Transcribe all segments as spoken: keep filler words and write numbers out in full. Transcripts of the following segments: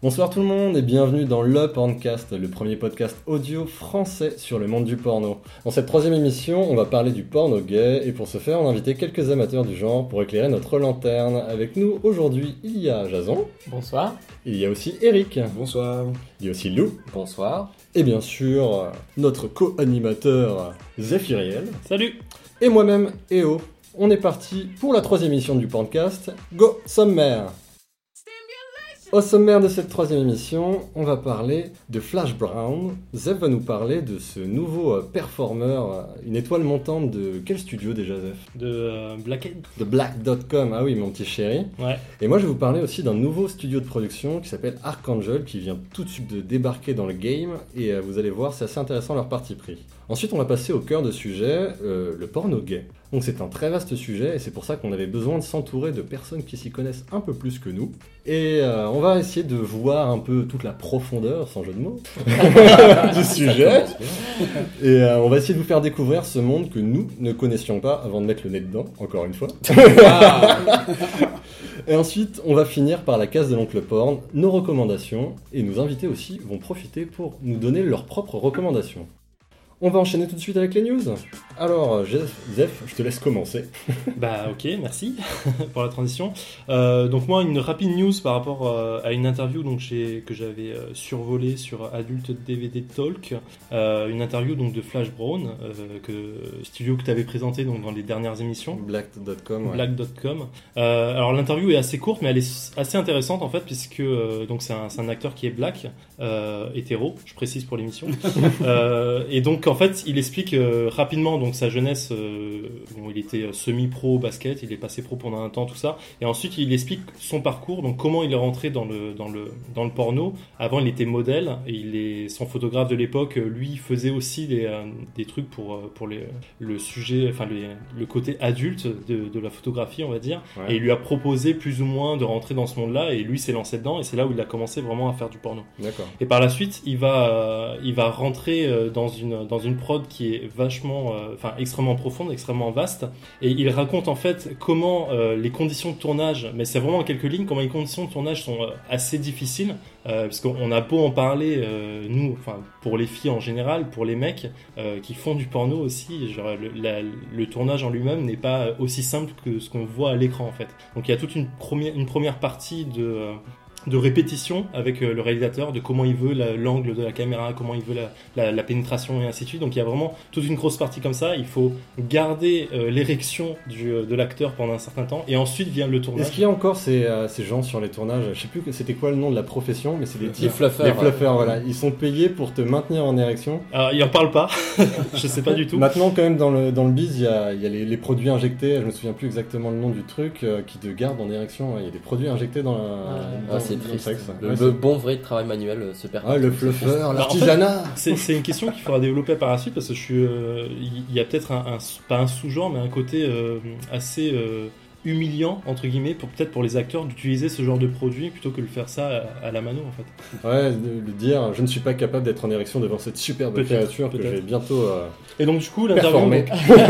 Bonsoir tout le monde et bienvenue dans le Porncast, le premier podcast audio français sur le monde du porno. Dans cette troisième émission, on va parler du porno gay et pour ce faire, on a invité quelques amateurs du genre pour éclairer notre lanterne. Avec nous aujourd'hui, il y a Jason. Bonsoir. Il y a aussi Eric. Bonsoir. Il y a aussi Lou. Bonsoir. Et bien sûr, notre co-animateur Zéphiriel. Salut. Et moi-même, Eo. On est parti pour la troisième émission du Porncast. Go sommaire. Au sommaire de cette troisième émission, on va parler de Flash Brown. Zef va nous parler de ce nouveau euh, performeur, euh, une étoile montante de quel studio déjà, Zef? De euh, Blackhead. De Black point com, ah oui, mon petit chéri. Ouais. Et moi, je vais vous parler aussi d'un nouveau studio de production qui s'appelle Archangel, qui vient tout de suite de débarquer dans le game, et euh, vous allez voir, c'est assez intéressant leur parti pris. Ensuite, on va passer au cœur de sujet, euh, le porno gay. Donc c'est un très vaste sujet, et c'est pour ça qu'on avait besoin de s'entourer de personnes qui s'y connaissent un peu plus que nous. Et euh, on va essayer de voir un peu toute la profondeur, sans jeu de mots, du sujet. Et euh, on va essayer de vous faire découvrir ce monde que nous ne connaissions pas avant de mettre le nez dedans, encore une fois. Et ensuite, on va finir par la case de l'oncle porn, nos recommandations, et nos invités aussi vont profiter pour nous donner leurs propres recommandations. On va enchaîner tout de suite avec les news. Alors, Zef, je te laisse commencer. Bah ok, merci pour la transition. Euh, donc moi, une rapide news par rapport euh, à une interview donc, j'ai, que j'avais euh, survolée sur Adult D V D Talk. Euh, une interview donc, de Flash Brown, euh, que, studio que tu avais présenté donc, dans les dernières émissions. Black point com. Ouais. Black point com. Euh, alors l'interview est assez courte, mais elle est assez intéressante en fait, puisque euh, donc, c'est, un, c'est un acteur qui est black, euh, hétéro, je précise pour l'émission. euh, et donc en fait, il explique euh, rapidement donc sa jeunesse. Euh, bon, il était semi-pro au basket, il est passé pro pendant un temps, tout ça. Et ensuite, il explique son parcours, donc comment il est rentré dans le dans le dans le porno. Avant, il était modèle et il est son photographe de l'époque. Lui faisait aussi des euh, des trucs pour pour les le sujet, enfin les, le côté adulte de de la photographie, on va dire. Ouais. Et il lui a proposé plus ou moins de rentrer dans ce monde-là. Et lui s'est lancé dedans. Et c'est là où il a commencé vraiment à faire du porno. D'accord. Et par la suite, il va euh, il va rentrer dans une dans une prod qui est vachement, enfin euh, extrêmement profonde, extrêmement vaste, et il raconte en fait comment euh, les conditions de tournage, mais c'est vraiment en quelques lignes, comment les conditions de tournage sont euh, assez difficiles, euh, parce qu'on a beau en parler, euh, nous, enfin pour les filles en général, pour les mecs euh, qui font du porno aussi, genre le, la, le tournage en lui-même n'est pas aussi simple que ce qu'on voit à l'écran en fait. Donc il y a toute une première, une première partie de euh, de répétition avec euh, le réalisateur, de comment il veut la, l'angle de la caméra, comment il veut la, la, la pénétration et ainsi de suite. Donc il y a vraiment toute une grosse partie comme ça. Il faut garder euh, l'érection du, de l'acteur pendant un certain temps et ensuite vient le tournage. Est-ce qu'il y a encore ces, euh, ces gens sur les tournages? Je sais plus que c'était quoi le nom de la profession, mais c'est des types. Les fluffers. Les fluffers, ouais. Voilà. Ils sont payés pour te maintenir en érection. Alors il en parle pas, je sais pas du tout. Maintenant quand même dans le, dans le biz, il y a, il y a les, les produits injectés, je me souviens plus exactement le nom du truc, euh, qui te gardent en érection. Il y a des produits injectés dans la... Ah, dans, c'est dans triste. Le sexe. Le, ouais, le bon vrai travail manuel euh, se perd. Ah, le fluffer, l'artisanat. En fait, c'est, c'est une question qu'il faudra développer par la suite parce que je suis, euh, il y a peut-être un, un pas un sous-genre, mais un côté euh, assez euh, humiliant entre guillemets pour peut-être pour les acteurs d'utiliser ce genre de produit plutôt que de faire ça à, à la mano en fait. Ouais, de lui dire je ne suis pas capable d'être en érection devant cette superbe peut-être, créature peut-être. Que j'ai bientôt. Euh, et donc du coup l'interview, donc,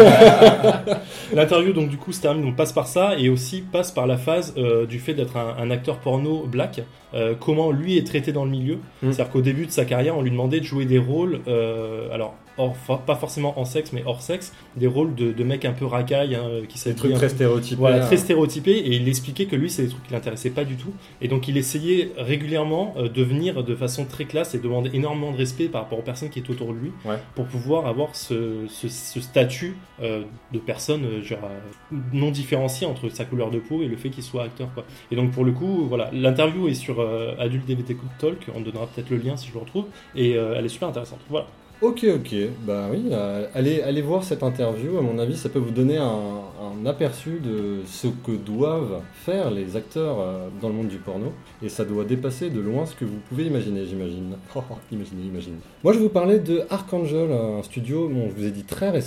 l'interview donc du coup se termine, donc passe par ça et aussi passe par la phase euh, du fait d'être un, un acteur porno black. Euh, comment lui est traité dans le milieu. Mmh. C'est-à-dire qu'au début de sa carrière, on lui demandait de jouer des rôles, euh, alors hors, pas forcément en sexe, mais hors sexe, des rôles de, de mecs un peu racailles, hein, qui s'habillent. Des trucs très stéréotypés. Voilà, très stéréotypés, et il expliquait que lui, c'est des trucs qui l'intéressaient pas du tout. Et donc, il essayait régulièrement euh, de venir de façon très classe et demander énormément de respect par rapport aux personnes qui étaient autour de lui, ouais. pour pouvoir avoir ce, ce, ce statut euh, de personne euh, genre, euh, non différenciée entre sa couleur de peau et le fait qu'il soit acteur, quoi. Et donc, pour le coup, voilà, l'interview est sur euh, Adult D V D Talk, on donnera peut-être le lien si je le retrouve, et euh, elle est super intéressante. Voilà. Ok, ok, bah oui, euh, allez, allez voir cette interview, à mon avis ça peut vous donner un, un aperçu de ce que doivent faire les acteurs euh, dans le monde du porno, et ça doit dépasser de loin ce que vous pouvez imaginer, j'imagine. Oh, imaginez, imaginez. Moi je vais vous parler de Archangel, un studio, bon, je vous ai dit très récent,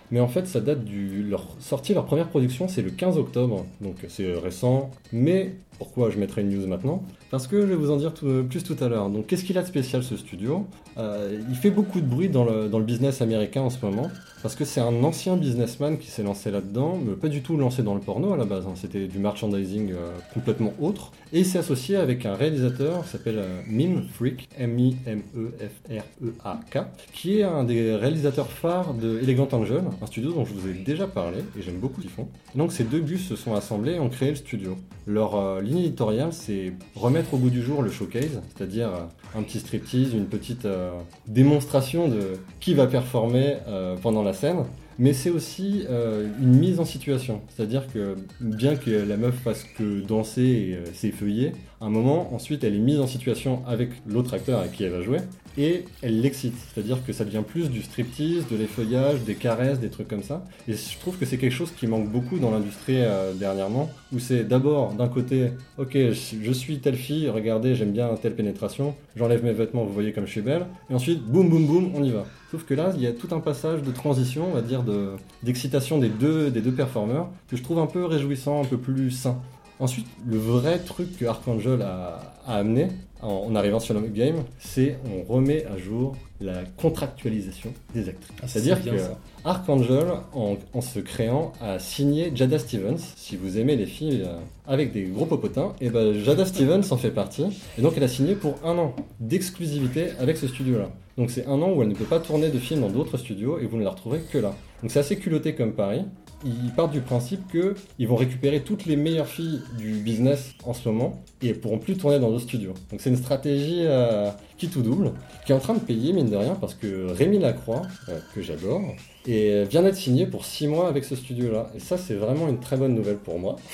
mais en fait ça date du leur sortie, leur première production c'est le quinze octobre, donc c'est récent. Mais pourquoi je mettrai une news maintenant? Parce que je vais vous en dire tout, plus tout à l'heure. Donc qu'est-ce qu'il a de spécial ce studio? euh, Il fait beaucoup de bruit dans le, dans le business américain en ce moment, parce que c'est un ancien businessman qui s'est lancé là-dedans, mais pas du tout lancé dans le porno à la base, hein. C'était du merchandising euh, complètement autre, et il s'est associé avec un réalisateur qui s'appelle euh, Mime Freak, M I M E F R E A K, qui est un des réalisateurs phares de Elegant Angel, un studio dont je vous ai déjà parlé, et j'aime beaucoup ce qu'ils font. Et donc ces deux gus se sont assemblés et ont créé le studio. Leur euh, ligne éditoriale, c'est remettre au goût du jour le showcase, c'est-à-dire euh, un petit striptease, une petite euh, démonstration de qui va performer euh, pendant la scène, mais c'est aussi euh, une mise en situation, c'est-à-dire que bien que la meuf fasse que danser et euh, s'effeuiller, à un moment, ensuite elle est mise en situation avec l'autre acteur avec qui elle va jouer, et elle l'excite, c'est-à-dire que ça devient plus du striptease, de l'effeuillage, des caresses, des trucs comme ça, et je trouve que c'est quelque chose qui manque beaucoup dans l'industrie euh, dernièrement, où c'est d'abord d'un côté, ok, je suis telle fille, regardez, j'aime bien telle pénétration, j'enlève mes vêtements, vous voyez comme je suis belle, et ensuite, boum boum boum, on y va. Sauf que là, il y a tout un passage de transition, on va dire, de, d'excitation des deux, des deux performeurs, que je trouve un peu réjouissant, un peu plus sain. Ensuite, le vrai truc que Archangel a, a amené, en, en arrivant sur le game, c'est on remet à jour la contractualisation des actrices. Ah, C'est-à-dire c'est que bien ça. Archangel, en, en se créant, a signé Jada Stevens. Si vous aimez les filles euh, avec des gros popotins, et ben Jada Stevens en fait partie. Et donc elle a signé pour un an d'exclusivité avec ce studio-là. Donc c'est un an où elle ne peut pas tourner de films dans d'autres studios et vous ne la retrouverez que là. Donc c'est assez culotté comme pari. Ils partent du principe qu'ils vont récupérer toutes les meilleures filles du business en ce moment et elles pourront plus tourner dans d'autres studios. Donc c'est une stratégie euh, qui tout double, qui est en train de payer mine de rien parce que Rémi Lacroix, euh, que j'adore, et vient d'être signé pour six mois avec ce studio-là. Et ça, c'est vraiment une très bonne nouvelle pour moi.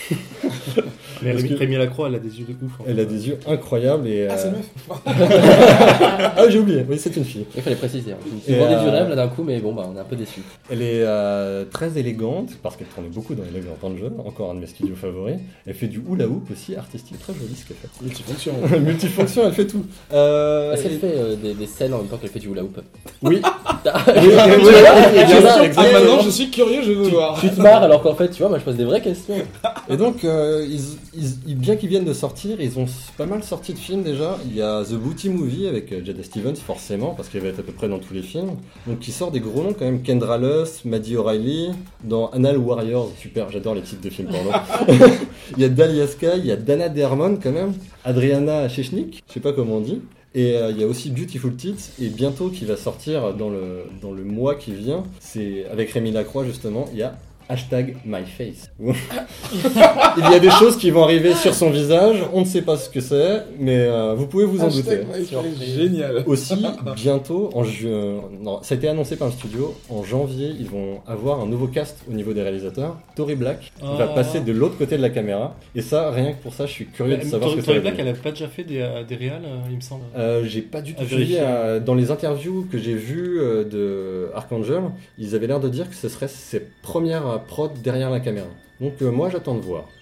Mais Parce Rémi, que- Rémi Lacroix, elle a des yeux de ouf. en Elle fait. a des yeux incroyables et... Ah, c'est euh, une meuf. ah, j'ai oublié, oui, c'est une fille. Il fallait préciser. Hein. Tu Et, vendais du euh, rêve là d'un coup, mais bon, bah, on est un peu déçus. Elle est euh, très élégante, parce qu'elle tournait beaucoup dans Elegant Angel, encore un de mes studios favoris. Elle fait du hula hoop aussi, artistique, très joli ce qu'elle fait. Multifonction. Multifonction, elle fait tout. Euh, Est-ce qu'elle et- fait euh, des, des scènes en même temps qu'elle fait du hula hoop? Oui. T'as- Oui, oui, oui, oui, exactement, Ah, exactement. maintenant, je suis curieux, je veux voir. Tu te marres alors qu'en fait, tu vois, moi je pose des vraies questions. Et donc, euh, ils, ils- ils- bien qu'ils viennent de sortir, ils ont pas mal sorti de films déjà. Il y a The Booty Movie avec euh, Jada Stevens, forcément, parce qu'elle va être à peu près dans tous les films. Donc, qui sort des gros noms quand même. Kendra Lust, Maddie O'Reilly, dans Anal Warriors. Super, j'adore les titres de films porno. Il y a Dahlia Sky, il y a Dana Dermon quand même, Adriana Chechnik, je sais pas comment on dit. Et euh, il y a aussi Beautiful Tits, et bientôt qui va sortir dans le, dans le mois qui vient, c'est avec Rémi Lacroix justement, il y a hashtag MyFace. Il y a des choses qui vont arriver sur son visage, on ne sait pas ce que c'est, mais euh, vous pouvez vous en douter. Hashtag MyFace, génial. Aussi, bientôt, en ju- euh, non, ça a été annoncé par le studio, en janvier, ils vont avoir un nouveau cast au niveau des réalisateurs. Tory Black va Ah. passer de l'autre côté de la caméra, et ça, rien que pour ça, je suis curieux de Mais savoir ce que ça Tori va Black, donner. elle a pas déjà fait des, euh, des réals, euh, il me semble. Euh, j'ai pas du tout À suivi. vérifier. euh, dans les interviews que j'ai vues euh, de Archangel, ils avaient l'air de dire que ce serait ses premières euh, prods derrière la caméra. Donc euh, moi j'attends de voir.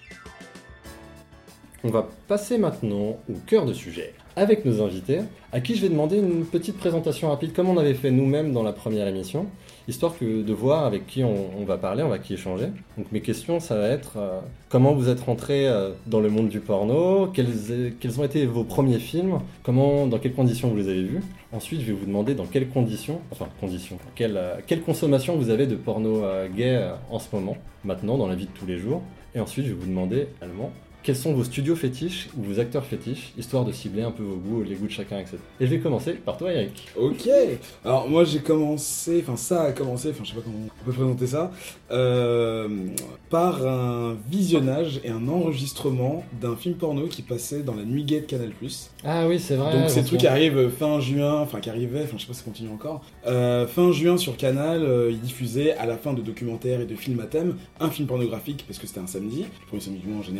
On va passer maintenant au cœur de sujet avec nos invités, à qui je vais demander une petite présentation rapide, comme on avait fait nous-mêmes dans la première émission, histoire que de voir avec qui on, on va parler, on va qui échanger. Donc mes questions, ça va être euh, comment vous êtes rentré euh, dans le monde du porno, quels, quels ont été vos premiers films, comment, dans quelles conditions vous les avez vus. Ensuite, je vais vous demander dans quelles conditions, enfin conditions, quelle, euh, quelle consommation vous avez de porno euh, gay euh, en ce moment, maintenant, dans la vie de tous les jours. Et ensuite, je vais vous demander également quels sont vos studios fétiches ou vos acteurs fétiches, histoire de cibler un peu vos goûts, les goûts de chacun, et cetera. Et je vais commencer par toi, Eric. Ok. Alors moi j'ai commencé, enfin ça a commencé, enfin je sais pas comment on peut présenter ça, euh, par un visionnage et un enregistrement d'un film porno qui passait dans la nuit gay de Canal+. Ah oui, c'est vrai. Donc ces j'en trucs qui souviens. arrivent fin juin, enfin qui arrivaient, enfin je sais pas si ça continue encore. Euh, fin juin sur Canal, euh, ils diffusaient à la fin de documentaires et de films à thème un film pornographique parce que c'était un samedi, le premier samedi du mois en général,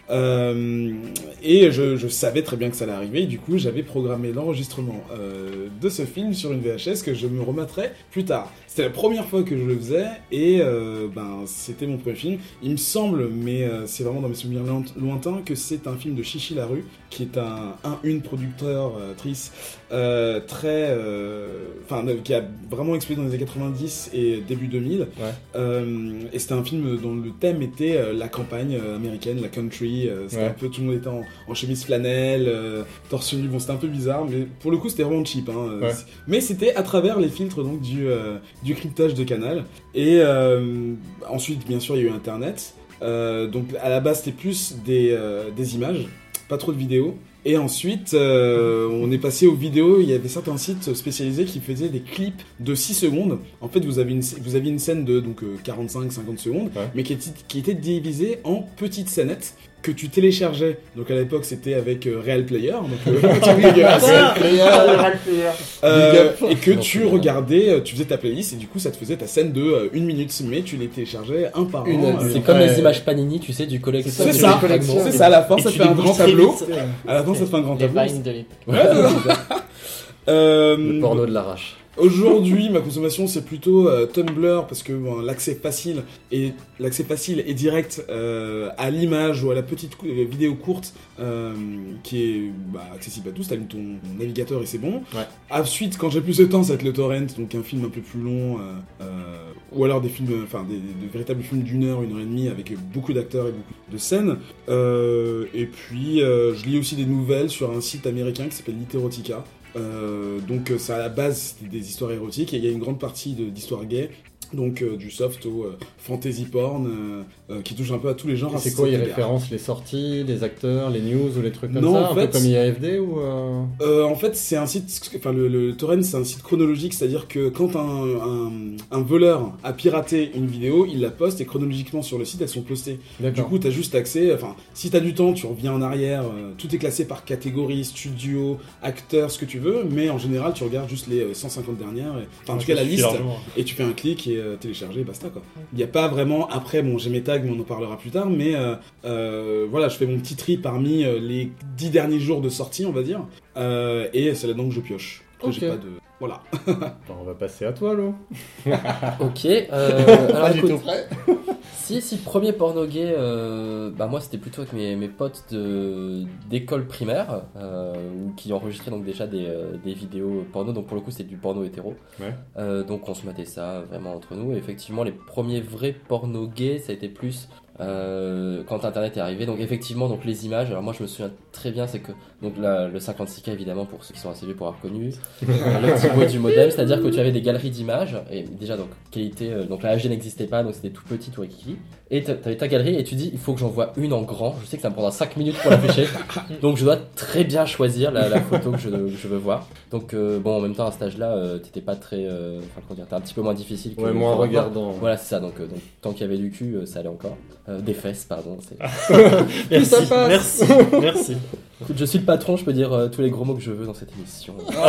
Euh, et je, je savais très bien que ça allait arriver, et du coup j'avais programmé l'enregistrement euh, de ce film sur une V H S que je me remettrais plus tard. C'était la première fois que je le faisais, et euh, ben, c'était mon premier film. Il me semble, mais euh, c'est vraiment dans mes souvenirs lointains, que c'est un film de Chichi Larue, qui est un, un une producteur-trice euh, très... Enfin, euh, qui a vraiment explosé dans les années quatre-vingt-dix et début deux mille. Ouais. Euh, et c'était un film dont le thème était euh, la campagne euh, américaine, la country. Euh, c'était Ouais. un peu, tout le monde était en, en chemise flanelle, euh, torse nu. Bon, c'était un peu bizarre, mais pour le coup, c'était vraiment cheap. Hein, euh, Ouais. c'est- Mais c'était à travers les filtres donc du, euh, du cryptage de Canal. Et euh, ensuite, bien sûr, il y a eu Internet. Euh, donc à la base, c'était plus des, euh, des images, pas trop de vidéos. Et ensuite, euh, on est passé aux vidéos. Il y avait certains sites spécialisés qui faisaient des clips de six secondes. En fait, vous avez une, vous aviez une scène de donc, euh, quarante-cinq à cinquante secondes, Ouais. mais qui était, qui était divisée en petites scénettes que tu téléchargeais. Donc à l'époque, c'était avec euh, Real Player. Donc, euh, c'est dégueulasse. Euh, Big up. et que Non, tu c'est- regardais, euh, tu faisais ta playlist et du coup ça te faisait ta scène de euh, une minute, mais tu les téléchargeais un par Une- un. C'est euh, comme Ouais. les images Panini, tu sais, du collecteur. C'est tu ça, les collections. c'est ça, à la fin Et ça tu te fait les un bouges grand très tableau. vite. À la fin ça te fait un grand Les tableau. Vines de l'époque. Ouais, c'est ça. Euh, Le porno de l'arrache. Aujourd'hui, ma consommation c'est plutôt euh, Tumblr parce que bon, l'accès facile et l'accès facile et direct euh, à l'image ou à la petite cou- euh, vidéo courte euh, qui est bah, accessible à tous. T'allumes ton navigateur et c'est bon. Ouais. Ensuite, quand j'ai plus de temps, ça va être le torrent, donc un film un peu plus long, euh, euh, ou alors des films, enfin des, des véritables films d'une heure, une heure et demie avec beaucoup d'acteurs et beaucoup de scènes. Euh, et puis, euh, je lis aussi des nouvelles sur un site américain qui s'appelle Literotica. Euh, donc euh, ça à la base c'était des histoires érotiques et il y a une grande partie de- d'histoires gays, donc euh, du soft au euh, fantasy porn euh, euh, qui touche un peu à tous les genres. Et à c'est quoi, cet il égard. référence les sorties, les acteurs, les news ou les trucs comme Non, ça, en un fait- peu comme I A F D ou euh... Euh, en fait, c'est un site, enfin le, le torrent, c'est un site chronologique, c'est-à-dire que quand un, un, un voleur a piraté une vidéo, il la poste et chronologiquement sur le site, elles sont postées. Du D'accord. coup, t'as juste accès, enfin, si t'as du temps, tu reviens en arrière, euh, tout est classé par catégorie, studio, acteur, ce que tu veux, mais en général, tu regardes juste les euh, cent cinquante dernières, et- enfin, en tout cas, la Ça suffit liste, largement. et tu fais un clic et euh, télécharger, et basta, quoi. Il n'y a pas vraiment, après, bon, j'ai mes tags, mais on en parlera plus tard, mais euh, euh, voilà, je fais mon petit tri parmi euh, les dix derniers jours de sortie, on va dire, euh, et c'est là-dedans que je pioche. Après, j'ai Ok. pas de... Voilà. Bon, on va passer à toi, Lo. Ok, euh, alors du écoute, tout prêt. si, si, premier porno gay, euh, bah moi c'était plutôt avec mes, mes potes de, d'école primaire, euh, ou qui enregistraient donc déjà des, euh, des vidéos porno, donc pour le coup c'était du porno hétéro. Ouais. Euh, donc on se matait ça vraiment entre nous, et effectivement les premiers vrais porno gays ça a été plus euh, quand internet est arrivé, donc effectivement donc les images, alors moi je me souviens très bien, c'est que donc la- le cinquante-six K évidemment pour ceux qui sont assez vieux pour avoir connu, euh, le petit bruit du modem, c'est-à-dire que tu avais des galeries d'images, et déjà donc qualité, euh, donc la H D n'existait pas, donc c'était tout petit, tout rikiki, et t'a- t'avais ta galerie et tu dis il faut que j'en vois une en grand, je sais que ça me prendra cinq minutes pour l'afficher, donc je dois très bien choisir la, la photo que je, que je veux voir. Donc euh, bon en même temps à cet âge-là euh, t'étais pas très, euh, enfin comment dire, t'es un petit peu moins difficile que Ouais, moins que- regardant. Voilà c'est ça, donc, euh, donc tant qu'il y avait du cul euh, ça allait encore. Euh, des fesses pardon, c'est... Merci, ça passe. merci, merci. Écoute, je suis le patron, je peux dire euh, tous les gros mots que je veux dans cette émission.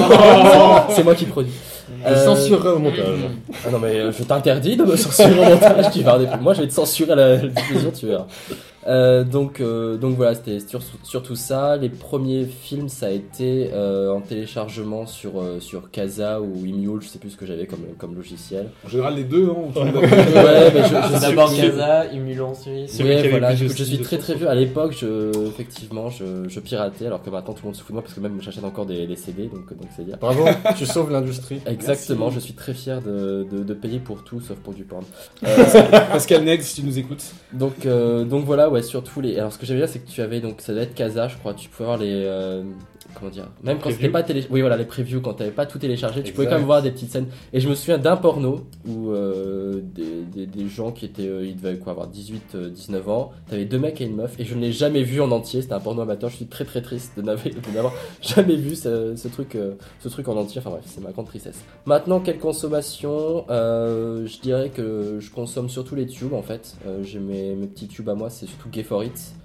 C'est moi qui produis. Je Euh, censurerai au montage. Ah non mais euh, je t'interdis de me censurer au montage, tu vas avoir des- moi je vais te censurer à la, la diffusion, tu verras. Euh, donc, euh, donc voilà, c'était sur, surtout ça. Les premiers films, ça a été euh, en téléchargement sur, euh, sur Casa ou Imule, je sais plus ce que j'avais comme, comme logiciel. En général, les deux, hein. on tourne d'accord. Ouais, mais je, je C'est sais d'abord plus. Casa, Imule ensuite. Celui Ouais, qui avait voilà, plus de écoute, je suis style très de très son. vieux. À l'époque, je, effectivement, je, je piratais, alors que maintenant tout le monde se fout de moi parce que même j'achète encore des, des C D, donc donc c'est dire. Bravo, tu sauves l'industrie. Exactement, je suis très fier de, de, de payer pour tout sauf pour du porn. Euh, Pascal Neg, si tu nous écoutes. donc, euh, donc voilà, ouais, surtout les. Alors ce que j'aimais bien, c'est que tu avais donc ça doit être Casa, je crois. Tu pouvais voir les. euh, comment dire, même quand Previews. c'était pas télé, oui voilà les previews, quand t'avais pas tout téléchargé, tu pouvais Exact. quand même voir des petites scènes. Et je me souviens d'un porno où euh, des, des, des gens qui étaient, euh, ils devaient quoi avoir dix-huit, dix-neuf ans, t'avais deux mecs et une meuf, et je ne l'ai jamais vu en entier. C'était un porno amateur. Je suis très très triste de n'avoir, de n'avoir jamais vu ce, ce truc, euh, ce truc en entier. Enfin bref, c'est ma grande tristesse. Maintenant, quelle consommation euh, Je dirais que je consomme surtout les tubes en fait. Euh, j'ai mes, mes petits tubes à moi, c'est surtout Gay for It.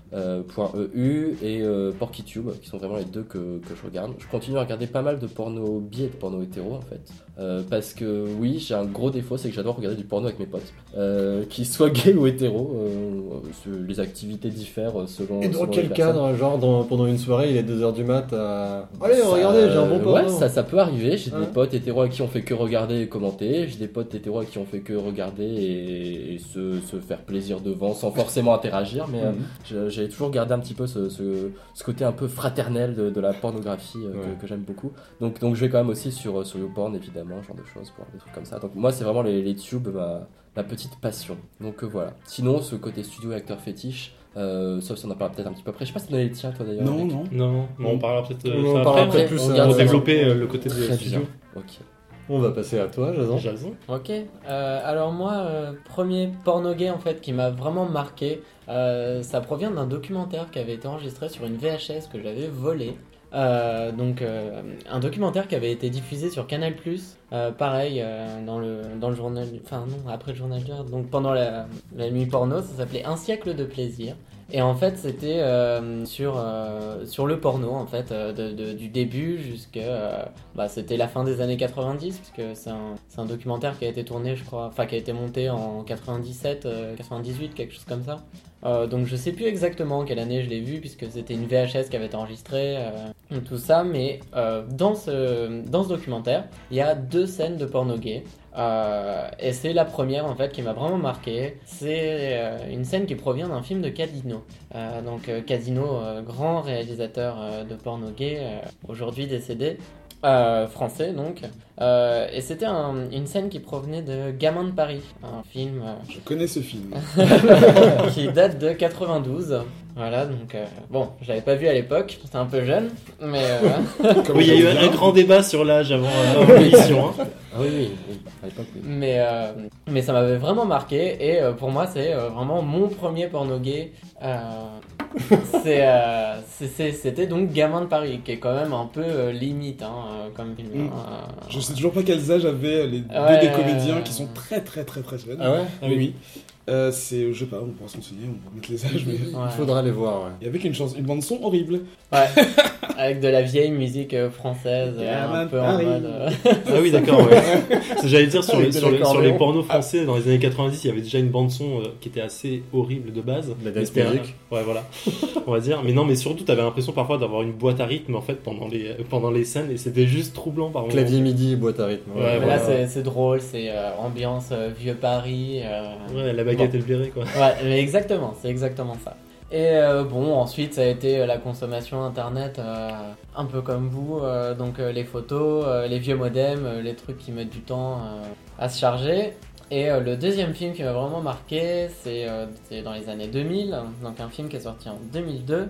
euh, .eu et euh, PorkyTube, qui sont vraiment les deux que, que je regarde. Je continue à regarder pas mal de porno bi et de porno hétéro en fait, euh, parce que oui, j'ai un gros défaut, c'est que j'adore regarder du porno avec mes potes, euh, qu'ils soient gays ou hétéros. Euh, les activités diffèrent selon. Et dans selon quel les personnes. cadre, genre dans, pendant une soirée, il est deux heures du mat, à... allez, Ça, regardez, j'ai un bon porno. Ouais, ça, ça peut arriver. J'ai Ouais. des potes hétéros à qui on fait que regarder et commenter. J'ai des potes hétéros à qui on fait que regarder et, et se, se faire plaisir devant sans forcément interagir. Mais euh, Mhm. je- j'ai toujours gardé un petit peu ce, ce, ce côté un peu fraternel de, de la pornographie euh, Ouais. que, que j'aime beaucoup. Donc, donc je vais quand même aussi sur, sur YouPorn évidemment, ce genre de choses, pour des trucs comme ça. Donc moi c'est vraiment les, les tubes, ma, ma petite passion. Donc euh, voilà. Sinon ce côté studio et acteur fétiche, euh, sauf si on en parle peut-être un petit peu après. Je sais pas si tu as les tiens toi d'ailleurs. Non, Eric. non. Non, non, on parlera peut-être euh, On ça en parlera après, peut-être plus, on euh, garde pour ça. développer euh, le côté de Très studio. bien. Ok. On va passer à toi, Jason. Jason. Ok, euh, alors moi, euh, premier porno gay en fait qui m'a vraiment marqué, euh, ça provient d'un documentaire qui avait été enregistré sur une V H S que j'avais volée. Euh, donc euh, un documentaire qui avait été diffusé sur Canal+, euh, pareil euh, dans le dans le journal, enfin non après le journal d'heure, donc pendant la, la nuit porno, ça s'appelait Un siècle de plaisir. Et en fait, c'était euh, sur euh, sur le porno en fait, euh, de, de- du début jusqu'à euh, bah, c'était la fin des années quatre-vingt-dix, puisque c'est un c'est un documentaire qui a été tourné, je crois, enfin qui a été monté en quatre-vingt-dix-sept, euh, quatre-vingt-dix-huit, quelque chose comme ça. Euh, donc je sais plus exactement quelle année je l'ai vu, puisque c'était une V H S qui avait été enregistrée, euh, tout ça. Mais euh, dans ce dans ce documentaire, il y a deux scènes de porno gay. Euh, et c'est la première en fait qui m'a vraiment marqué. C'est euh, une scène qui provient d'un film de Casino. Euh, donc euh, Casino, euh, grand réalisateur euh, de porno gay, euh, aujourd'hui décédé, euh, français donc. Euh, et c'était un- une scène qui provenait de Gamin de Paris, un film euh, Je connais ce film. qui date de quatre-vingt-douze. Voilà, donc euh, bon, je l'avais pas vu à l'époque, j'étais un peu jeune, mais euh, Comment Oui, il y a eu ça un, se un dit grand débat sur l'âge avant, euh, avant l'émission. Hein. Ah oui, oui, oui, à l'époque, oui. Mais, euh, mais ça m'avait vraiment marqué et euh, pour moi c'est euh, vraiment mon premier porno gay. Euh, c'est, euh, c'est- c'est- c'était donc Gamin de Paris, qui est quand même un peu euh, limite hein, euh, comme film. Mm. hein. Je sais toujours pas quels âges avaient les deux Ouais, des comédiens euh, qui sont très très très très jeunes. Ah ouais. Ah oui, oui. oui. Euh, c'est, je sais pas, on pourra s'en souvenir, on pourra mettre les âges, mais. Ouais. Il faudra les voir, ouais. Et avec une, chanson, une bande son horrible. Ouais, avec de la vieille musique euh, française, euh, Gamin un de peu en Paris. mode. euh, Ah oui, d'accord. Ouais. Ce que J'allais dire sur, les, Avec de sur, les, sur les l'accordéon. pornos français dans les années quatre-vingt-dix, il y avait déjà une bande son euh, qui était assez horrible de base. La Mais dance c'était un- music. Ouais, voilà. On va dire. Mais non, mais surtout, t'avais l'impression parfois d'avoir une boîte à rythme en fait pendant les pendant les scènes et c'était juste troublant par moments. Clavier midi, boîte à rythme. Ouais, mais voilà. là c'est, c'est drôle, c'est euh, ambiance euh, vieux Paris. euh, Ouais, la baguette et le béret quoi. Ouais, mais exactement, c'est exactement ça. Et euh, bon, ensuite ça a été euh, la consommation internet, euh, un peu comme vous, euh, donc euh, les photos, euh, les vieux modems, euh, les trucs qui mettent du temps euh, à se charger. Et euh, le deuxième film qui m'a vraiment marqué, c'est, euh, c'est dans les années deux mille, donc un film qui est sorti en deux mille deux,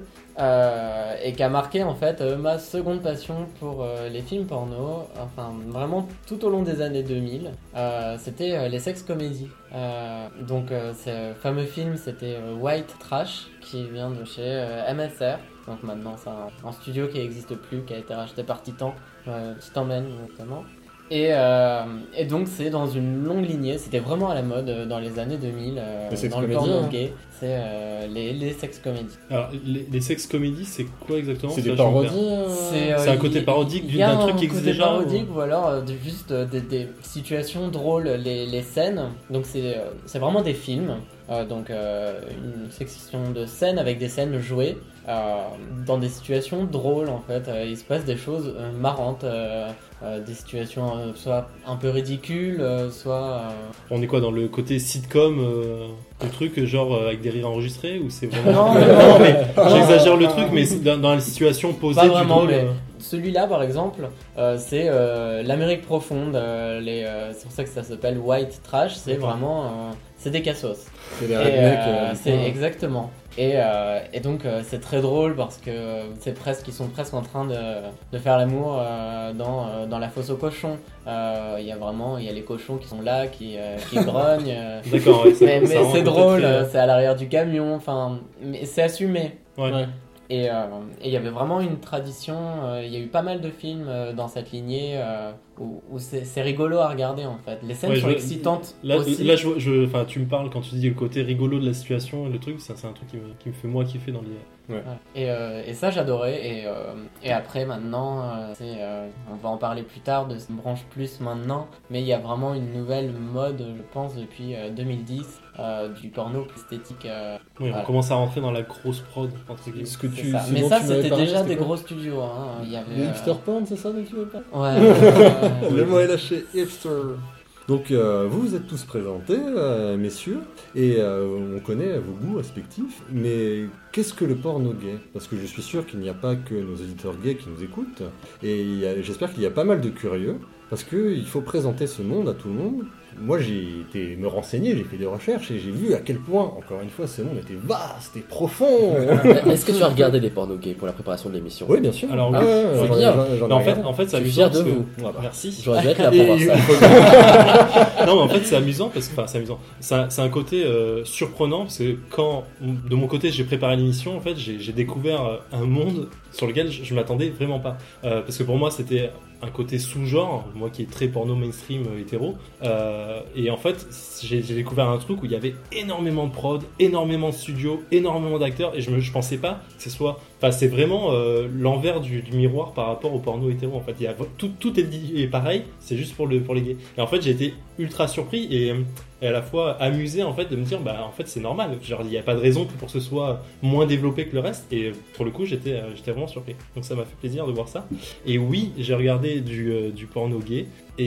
euh, et qui a marqué en fait euh, ma seconde passion pour euh, les films porno, enfin vraiment tout au long des années deux mille, euh, c'était euh, les sex comédies. Euh, donc euh, ce fameux film c'était euh, White Trash, qui vient de chez euh, M S R, donc maintenant c'est un, un studio qui n'existe plus, qui a été racheté par Titan, euh, Titan Men notamment. Et, euh, et donc c'est dans une longue lignée, c'était vraiment à la mode euh, dans les années deux mille, euh, Les sex dans le comédies, porno hein. gay, c'est euh, les, les sex comédies. Alors, les, les sex comédies, c'est quoi exactement? C'est Ça, des je me perds. parodies. euh, C'est, euh, C'est un il- côté parodique il y a d'un truc un qui existe côté déjà, parodique, ou- ou alors euh, de- juste euh, des, des situations drôles, les, les scènes. Donc c'est euh, c'est vraiment des films, euh, donc euh, une section de scènes avec des scènes jouées euh, dans des situations drôles en fait. Euh, il se passe des choses euh, marrantes, euh, euh, des situations euh, soit un peu ridicules, euh, soit euh, On est quoi dans le côté sitcom, euh, le truc genre euh, avec des rires enregistrés ou c'est vraiment. Non, mais- non, mais j'exagère le truc, mais c'est dans, dans la situation posée Pas du vraiment, drôle. mais- euh. Celui-là, par exemple, euh, c'est euh, l'Amérique profonde. euh, les, euh, c'est pour ça que ça s'appelle White Trash. C'est D'accord. vraiment, euh, c'est des cassos. C'est des Et, rednecks. euh, euh, c'est ouais. exactement. Et, euh, et donc euh, c'est très drôle parce que c'est presque, ils sont presque en train de, de faire l'amour euh, dans, euh, dans la fosse aux cochons. Euh, Il y a vraiment, il y a les cochons qui sont là, qui, euh, qui grognent. euh, D'accord, ouais, ça- mais ça mais rend c'est un drôle, côté très- euh, c'est à l'arrière du camion. Enfin, mais c'est assumé. Ouais. Ouais. Et euh, et il y avait vraiment une tradition, euh, il y a eu pas mal de films euh, dans cette lignée euh, où, où c'est, c'est rigolo à regarder en fait. Les scènes Ouais, sont je- excitantes Là, aussi. là je, je, enfin, tu me parles quand tu dis le côté rigolo de la situation et le truc, ça c'est un truc qui me, qui me fait moi kiffer dans l'idée. Ouais. Et, euh, et ça j'adorais et, euh, et après maintenant euh, c'est, euh, on va en parler plus tard de cette branche plus maintenant, mais il y a vraiment une nouvelle mode je pense depuis euh, deux mille dix euh, du porno plus esthétique euh, Oui, on Voilà. commence à rentrer dans la grosse prod entre guillemets. Ce que c'est tu, ça. ce Mais dont ça tu m'avais c'était parlé, déjà c'était des quoi gros studios hein. Il y avait Le euh, hipster porn, c'est ça dont tu veux parler? ouais, ouais, ouais. Le mot est lâché, hipster. Donc euh, vous vous êtes tous présentés, euh, messieurs, et euh, on connaît vos goûts respectifs, mais qu'est-ce que le porno gay? Parce que je suis sûr qu'il n'y a pas que nos éditeurs gays qui nous écoutent, et il y a- j'espère qu'il y a pas mal de curieux, parce qu'il faut présenter ce monde à tout le monde. Moi j'ai été me renseigner, j'ai fait des recherches, et j'ai vu à quel point, encore une fois, ce monde était vaste et profond. Est-ce que tu as regardé des pornos gays pour la préparation de l'émission? Oui, bien sûr. Alors, Ah oui, ouais, c'est j'en ai- bien. j'en- j'en ai Mais en fait, regardé. en fait, c'est Je suis amusant fier de parce que- vous. Ah bah. Merci. J'aurais dû être là pour voir Et- ça. Non, mais en fait, c'est amusant parce que, enfin, c'est amusant. Ça, c'est un côté euh, surprenant parce que quand, de mon côté, j'ai préparé l'émission, en fait, j'ai, j'ai découvert euh, un monde sur lequel je, je m'attendais vraiment pas. Euh, parce que pour moi, c'était un côté sous-genre, moi qui est très porno mainstream euh, hétéro. Euh, et en fait, j'ai, j'ai découvert un truc où il y avait énormément de prod, énormément de studios, énormément d'acteurs, et je me, je pensais pas que ce soit. Enfin, c'est vraiment euh, l'envers du, du miroir par rapport au porno hétéro. En fait, il y a tout, tout est, dit- est pareil. C'est juste pour le pour les gays. Et en fait, j'ai été ultra surpris et, et à la fois amusé en fait de me dire bah en fait c'est normal. Genre il n'y a pas de raison que pour que ce soit moins développé que le reste. Et pour le coup, j'étais euh, j'étais vraiment surpris. Donc ça m'a fait plaisir de voir ça. Et oui, j'ai regardé du euh, du porno gay.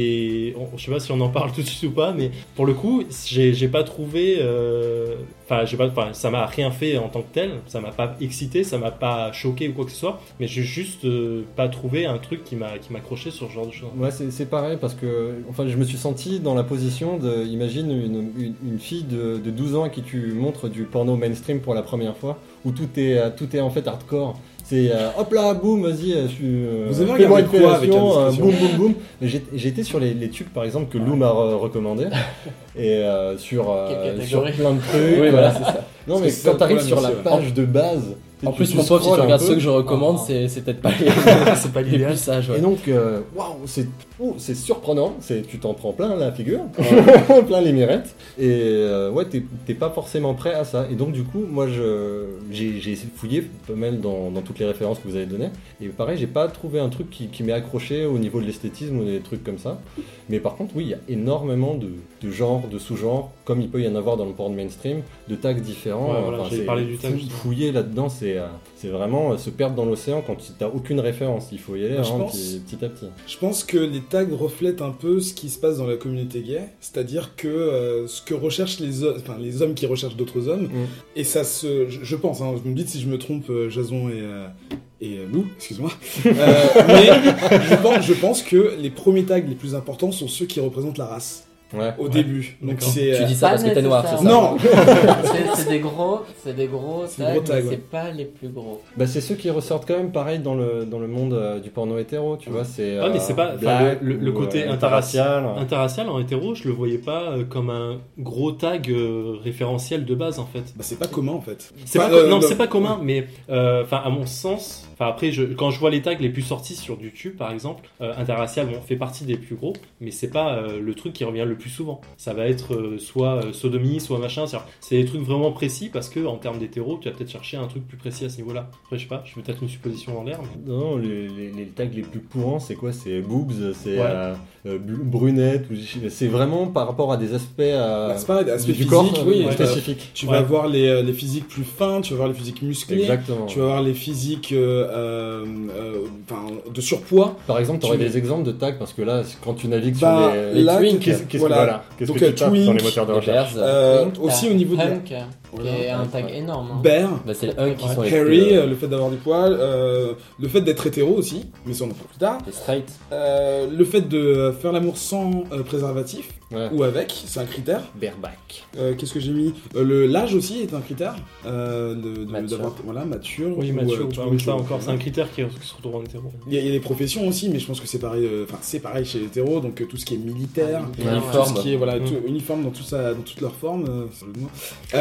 Et on- je sais pas si on en parle tout de suite ou pas, mais pour le coup, j'ai j'ai pas trouvé. euh, Enfin, j'ai pas. Enfin, ça m'a rien fait en tant que tel. Ça m'a pas excité, ça m'a pas choqué ou quoi que ce soit. Mais j'ai juste euh, pas trouvé un truc qui m'a qui m'accrochait sur ce genre de choses. Ouais, c'est, c'est pareil parce que enfin, je me suis senti dans la position de. Imagine une, une, une fille de, de douze ans à qui tu montres du porno mainstream pour la première fois, où tout est, euh, tout est en fait hardcore. C'est euh, hop là, boum, vas-y, euh, je suis. euh, Vous avez fais-moi regardé une quoi avec la fellation, euh, discussion boum, boum, boum. Mais j'ai- J'étais sur les, les tubes par exemple que Lou m'a re- recommandé et euh, sur, euh, Quelle sur catégorie? plein de trucs. Oui, voilà, c'est ça. Non, Parce mais que c'est ça quand le t'arrives problème sur la aussi, ouais. page de base. En tu- plus, tu mon pauvre, si tu scrolles un regardes peu. ceux que je recommande, Ah. c'est, c'est peut-être pas les, c'est pas les plus sages. ouais. Et donc, euh, waouh, c'est oh, c'est surprenant, c'est, tu t'en prends plein la figure, plein les mirettes, et euh, ouais, t'es, t'es pas forcément prêt à ça. Et donc, du coup, moi, je, j'ai, j'ai fouillé pas mal dans, dans toutes les références que vous avez données, et pareil, j'ai pas trouvé un truc qui, qui m'ait accroché au niveau de l'esthétisme ou des trucs comme ça. Mais par contre, oui, il y a énormément de, de genres, de sous-genres, comme il peut y en avoir dans le porn mainstream, de tags différents. Ouais, voilà, j'allais c'est- parler du tag, fou- justement. Fouiller là-dedans, c'est, euh, c'est vraiment euh, se perdre dans l'océan quand tu n'as aucune référence. Il faut y aller Moi, je hein, pense- petit, petit à petit. Je pense que les tags reflètent un peu ce qui se passe dans la communauté gay, c'est-à-dire que euh, ce que recherchent les hommes, enfin les hommes qui recherchent d'autres hommes, Mm. et ça se, je, je pense, hein, vous me dites si je me trompe, euh, Jason et euh, et euh, Lou, excuse-moi, Euh, mais je pense, je pense que les premiers tags les plus importants sont ceux qui représentent la race Ouais. au Ouais. début. Donc D'accord. c'est Tu euh, dis ça Pas parce que t'es noir, c'est ça? non, c'est, c'est des gros, c'est des gros C'est des tags, gros tags, mais ouais. c'est pas les plus gros. Bah, c'est ceux qui ressortent quand même pareil dans le, dans le monde euh, du porno hétéro, tu vois. C'est, Ouais, mais euh, c'est pas- enfin, black le- le ou, côté euh, interracial. interracial. Interracial en hétéro, je le voyais pas euh, comme un gros tag euh, référentiel de base en fait. bah, c'est pas commun en fait. C'est Enfin, pas, co- euh, non, non. c'est pas commun, mais euh, enfin à mon sens, enfin après je, quand je vois les tags les plus sortis sur YouTube par exemple, euh, interracial bon, fait partie des plus gros, mais c'est pas euh, le truc qui revient le plus souvent. Ça va être euh, soit euh, sodomie, soit machin. C'est-à-dire, c'est des trucs vraiment précis parce que en termes d'hétéro, tu vas peut-être chercher un truc plus précis à ce niveau-là. Après je sais pas, je fais peut-être une supposition en l'air. Mais... Non, les, les, les tags les plus courants, c'est quoi? C'est boobs, c'est Ouais. euh, euh, bl- brunette, ou, c'est vraiment par rapport à des aspects euh, Bah, c'est pareil, aspect du, du physique, corps oui, euh, ouais. spécifiques. Tu Ouais. vas avoir les, euh, les physiques plus fins, tu vas avoir les physiques musclées, Exactement. tu vas avoir les physiques euh, euh, euh, enfin, de surpoids. Par exemple, tu aurais Tu- des exemples de tags parce que là, quand tu navigues Bah, sur les, les là, twinks, qu'est-ce, qu'est-ce voilà. que, voilà, qu'est-ce Donc, que euh, tu tapes dans twink, les moteurs de Les recherche? bears, Euh, Hunk, aussi t'as au niveau de la- Hunk, qui est un tag énorme. hein. Bear, bah, c'est les hunks qui sont les Harry, plus, euh, euh, le fait d'avoir du poil, euh, le fait d'être hétéro aussi, mais ça on en parle plus tard. les straight. Euh, le fait de faire l'amour sans euh, préservatif Ouais. ou avec, c'est un critère. Bareback. Euh, Qu'est-ce que j'ai mis Euh, le L'âge aussi est un critère. Euh, de, de- Mature. d'avoir- voilà, mature. Oui, ou, Mathieu, euh, ou tu pas, vois, mais tu ça vois, encore, c'est voilà. un critère qui, qui se retrouve en hétéro. Il y, a, il y a des professions aussi, mais je pense que c'est pareil. euh, Enfin, c'est pareil chez les hétéros, donc euh, tout ce qui est militaire, Ah, Uniforme. tout ce qui est voilà, Mm. tout- uniforme dans tout ça, dans toutes leurs formes. euh, c'est le mot. Euh,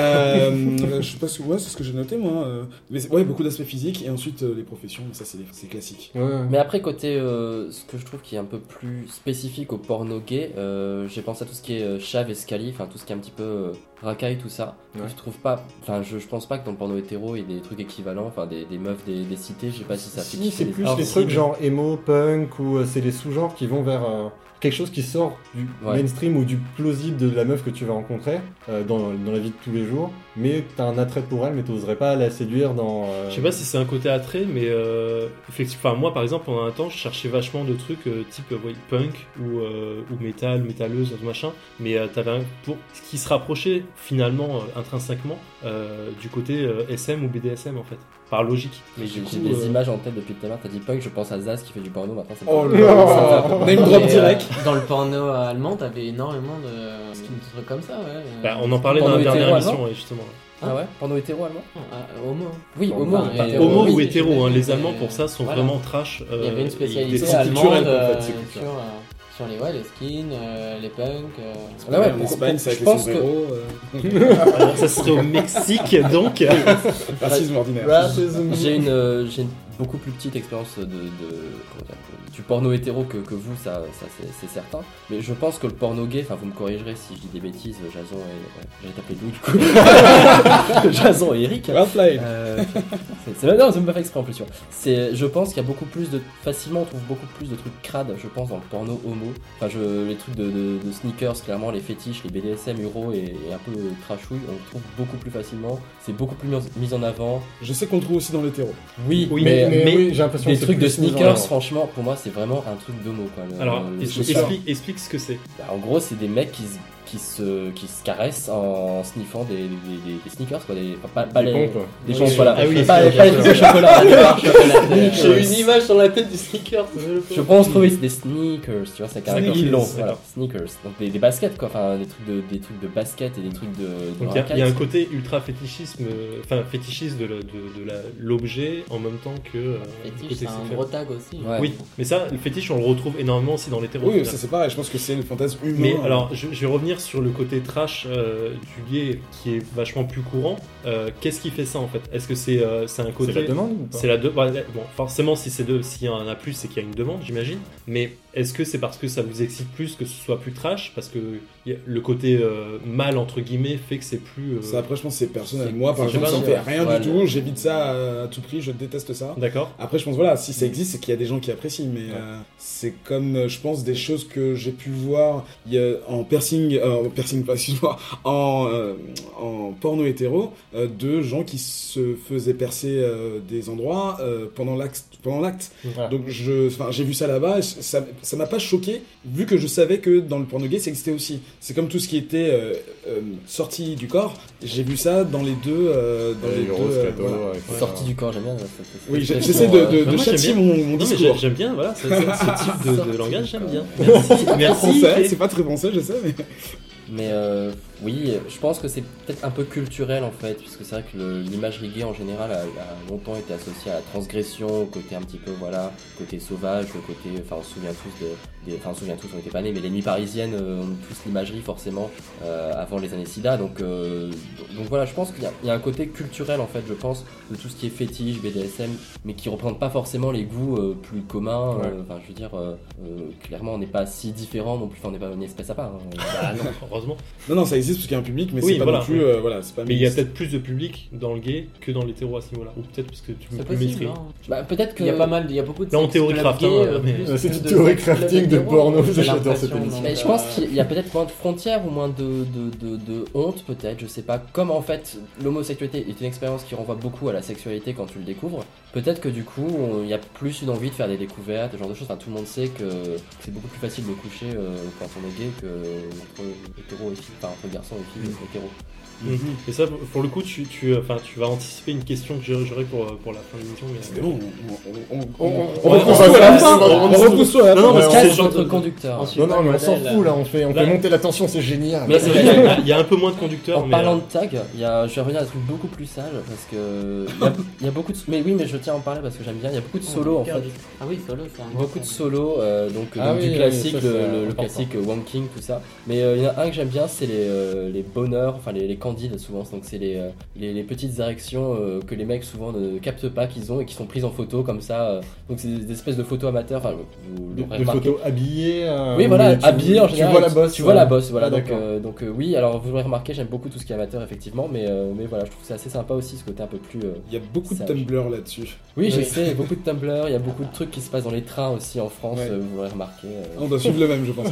euh, je sais pas ce que, ouais, c'est ce que j'ai noté moi. euh, Mais c'est- ouais, beaucoup d'aspects physiques et ensuite euh, les professions, mais ça c'est, c'est classique. Ouais, ouais. Mais après, côté euh, ce que je trouve qui est un peu plus spécifique au porno gay, euh, j'ai pensé à tout ce qui est euh, chave et scali, enfin tout ce qui est un petit peu euh, racaille, tout ça. Ouais. Je trouve pas, enfin je, je pense pas que dans le porno hétéro il y ait des trucs équivalents, enfin des, des meufs des, des cités, je sais pas si ça fait Si, kiffer c'est les- plus Alors, les si, trucs mais- genre emo, punk, ou euh, c'est les sous-genres qui vont vers euh, quelque chose qui sort du Ouais. mainstream ou du plausible de la meuf que tu vas rencontrer euh, dans, dans la vie de tous les jours, mais t'as un attrait pour elle, mais t'oserais pas la séduire dans... euh, Je sais pas si c'est un côté attrait, mais euh, effectivement, enfin, moi par exemple pendant un temps je cherchais vachement de trucs euh, type euh, ouais, punk ou, euh, ou métal, métalleuse, machin, mais euh, t'avais un, pour ce qui se rapprochait finalement euh, intrinsèquement euh, du côté euh, S M ou B D S M en fait, par logique. Mais J'ai du j'ai coup, des euh, images en tête depuis tout à l'heure, t'as dit punk, je pense à Zaz qui fait du porno maintenant. Ça me Oh fait- là ça me fait là. un peu- Name drop Et, direct. euh, dans le porno allemand, t'avais énormément de, de trucs comme ça, ouais. bah, on en parlait dans Porno la dernière hétéro émission allemand ouais, justement. Ah ouais, porno hétéro allemand. Ah, homo. Oui, Porno, homo. enfin, et- Euh, Homo oui, ou hétéro, hein, j'imagine, les mais- Allemands pour ça sont voilà. vraiment trash. Il y avait euh, une spécialité et- c'est allemande culturel, en euh, fait, c'est sur, culturel. euh, sur les, ouais, les skins, euh, les punks. euh. Ah ouais, en pour- Espagne, pour- c'est avec je les pense que- sombreros. euh, Alors, ça serait au Mexique donc. Racisme ordinaire. J'ai une, euh, j'ai une beaucoup plus petite expérience de, de- comment dire, de- du porno hétéro que, que vous, ça, ça c'est, c'est certain. Mais je pense que le porno gay, enfin vous me corrigerez si je dis des bêtises, Jason et... Ouais, j'allais t'appeler Louis du coup. Jason et Eric. Well played. Euh, c'est, c'est, non, ça me pas fait exprès en plus. Tu vois. C'est, je pense qu'il y a beaucoup plus de... Facilement, on trouve beaucoup plus de trucs crades, je pense, dans le porno homo. Enfin, je, les trucs de, de, de sneakers, clairement, les fétiches, les B D S M, Euro et, et un peu euh, trashouille, on le trouve beaucoup plus facilement. C'est beaucoup plus mis, mis en avant. Je sais qu'on le trouve aussi dans l'hétéro. Oui, Oui, mais, mais, mais oui, j'ai l'impression des que c'est trucs de plus mis en sneakers, avant. franchement, pour moi, c'est vraiment un truc d'homo. Quoi, le- Alors, le- es- le chaussure. explique, explique ce que c'est. Bah, en gros, c'est des mecs qui se, qui se, qui se caressent en sniffant des, des, des, des sneakers, quoi. Des, enfin, pas, pas Des les, pompes, quoi. des Oui, pompes, oui. voilà. Ah oui, pas, c'est- pas les trucs au chocolat, les barres chocolatées. J'ai une image sur la tête du sneaker. Je pense trouver c'est des sneakers, tu vois, c'est carrément Sneakers, long. d'accord. Voilà, sneakers. Donc des, des baskets, quoi. Enfin, des trucs de, des trucs de basket et des trucs de. de Donc il y a- il y, a un raquettes. côté ultra fétichisme, euh, enfin fétichiste de, la- de, de la- l'objet en même temps que euh, le Fétiche, côté c'est un sexuel. gros tag aussi. Ouais. Oui, mais ça, le fétiche, on le retrouve énormément aussi dans l'hétéro. Oui, ça c'est pareil, je pense que c'est le fantasme humain. Mais euh, alors, je, je vais revenir sur le côté trash euh, du gay qui est vachement plus courant. Euh, Qu'est-ce qui fait ça en fait? Est-ce que c'est euh, c'est un côté. C'est la demande ou pas C'est la de... bah, bon, forcément, si c'est deux, s'il y en a plus, c'est qu'il y a une demande, j'imagine. Mais est-ce que c'est parce que ça vous excite plus que ce soit plus trash? Parce que y a- le côté euh, mal, entre guillemets, fait que c'est plus. euh, Ça, après, je pense que c'est personnel. c'est- Moi, par c'est exemple, ça me fait pas- rien ouais, du le- tout. J'évite ça à, à tout prix. Je déteste ça. D'accord. Après, je pense, voilà, si ça existe, c'est qu'il y a des gens qui apprécient. Mais euh, c'est comme, euh, je pense, des choses que j'ai pu voir il y a, en piercing, euh, en piercing, pas, excuse-moi, en, euh, en porno hétéro, euh, de gens qui se faisaient percer euh, des endroits euh, pendant l'acte. Pendant l'acte. Voilà. Donc, je, enfin, j'ai vu ça là-bas. et Ça, ça m'a pas choqué, vu que je savais que dans le porno gay, ça existait aussi. C'est comme tout ce qui était euh, euh, sorti du corps. J'ai vu ça dans les deux. Euh, dans Ouais, les Euro, deux euh, Scato, voilà. et cetera. Sortie du corps, j'aime bien. cette- cette Oui, j'ai- expression, j'essaie de, euh, de, non, de moi, j'aime châtier bien. mon, mon Non, mais discours. j'ai- j'aime bien, voilà, ce, ce- ce type de, de Sorti langage, du j'aime corps. bien. Merci, C'est merci. français, c'est pas très français, je sais, mais. Mais euh, oui, je pense que c'est peut-être un peu culturel en fait, puisque c'est vrai que le- l'imagerie gay en général a, a longtemps été associée à la transgression, au côté un petit peu, voilà, côté sauvage, le côté, enfin on se souvient tous de, des, enfin on se souvient tous, on n'était pas nés, mais les nuits parisiennes euh, ont tous l'imagerie forcément euh, avant les années SIDA, donc, euh, donc voilà, je pense qu'il y a, il y a un côté culturel en fait, je pense, de tout ce qui est fétiche, B D S M, mais qui représente pas forcément les goûts euh, plus communs, Ouais. euh, enfin je veux dire, euh, euh, clairement on n'est pas si différents non plus, enfin on n'est pas une espèce à part. hein. Ah non, heureusement. Non, non, ça existe parce qu'il y a un public, mais Oui, c'est pas voilà. non plus. euh, voilà, c'est pas Mais il y a mixte. peut-être plus de public dans le gay que dans l'hétéro à ce niveau-là. Ou peut-être parce que tu C'est peux possible. maîtriser. hein. Bah, peut-être que Il y a pas mal, il y a beaucoup de Là, en sex théorie clubs craft, gays, hein, euh, mais- plus Ouais, c'est que du de théorie sex clubs crafting de hétéros, porno, j'ai j'adore cette l'impression, émission. donc, Mais je pense euh, qu'il y a peut-être moins de frontières ou moins de, de, de, de honte, peut-être, je sais pas. Comme en fait, l'homosexualité est une expérience qui renvoie beaucoup à la sexualité quand tu le découvres, peut-être que du coup, on- il y a plus une envie de faire des découvertes, ce genre de choses. Enfin, tout le monde sait que c'est beaucoup plus facile de coucher euh, quand on est gay que entre hétéro et filles, enfin entre garçons et filles hétéro. Mhm. Et ça, pour le coup, tu, tu, enfin, tu vas anticiper une question que j'aurais j'aurais pour, pour la fin de l'émission. Mais... C'est bon, on, on, on, On- on, on- on repousse on- tout à la on- fin. on- On on- repousse tout à la Non, fin. non, parce que Casse c'est genre votre de- conducteur. Ensuite, Non, non, mais on s'en modèle. fout là, on fait, on Là- fait monter la tension, c'est génial. Mais Là, c'est vrai, il y a- il y a un peu moins de conducteurs. En mais, parlant euh, de tag, il y a, je vais revenir à un truc beaucoup plus sage parce que il y a, il y a beaucoup de, mais oui, mais je tiens à en parler parce que j'aime bien. Il y a beaucoup de solos en fait. Ah oui, solo, c'est un Beaucoup de solos, euh, donc, Ah donc oui, du oui, classique, ça, c'est le, le- le important. classique euh, wanking, tout ça. Mais euh, il y en a un que j'aime bien, c'est les, euh, euh, les bonheurs, enfin les, les candides souvent, donc c'est les, euh, les, les petites érections euh, que les mecs souvent ne captent pas qu'ils ont et qui sont prises en photo comme ça. euh, donc c'est des, des espèces de photos amateurs, enfin vous Des, l'aurez des remarqué. photos habillées. euh, Oui, voilà, tu- habillé en tu général. vois la bosse. Tu vois ouais. la bosse, voilà. Ah, donc, d'accord. euh, donc euh, oui, alors vous l'aurez remarqué, j'aime beaucoup tout ce qui est amateur, effectivement, mais, euh, mais voilà, je trouve que c'est assez sympa aussi ce côté un peu plus. euh, Il y a beaucoup de Sage. Tumblr là-dessus. Oui, je Oui. sais, il y a beaucoup de Tumblr, il y a beaucoup de trucs qui se passent dans les trains aussi en France, Ouais. euh, vous l'aurez remarqué. euh. On doit suivre le même, je pense.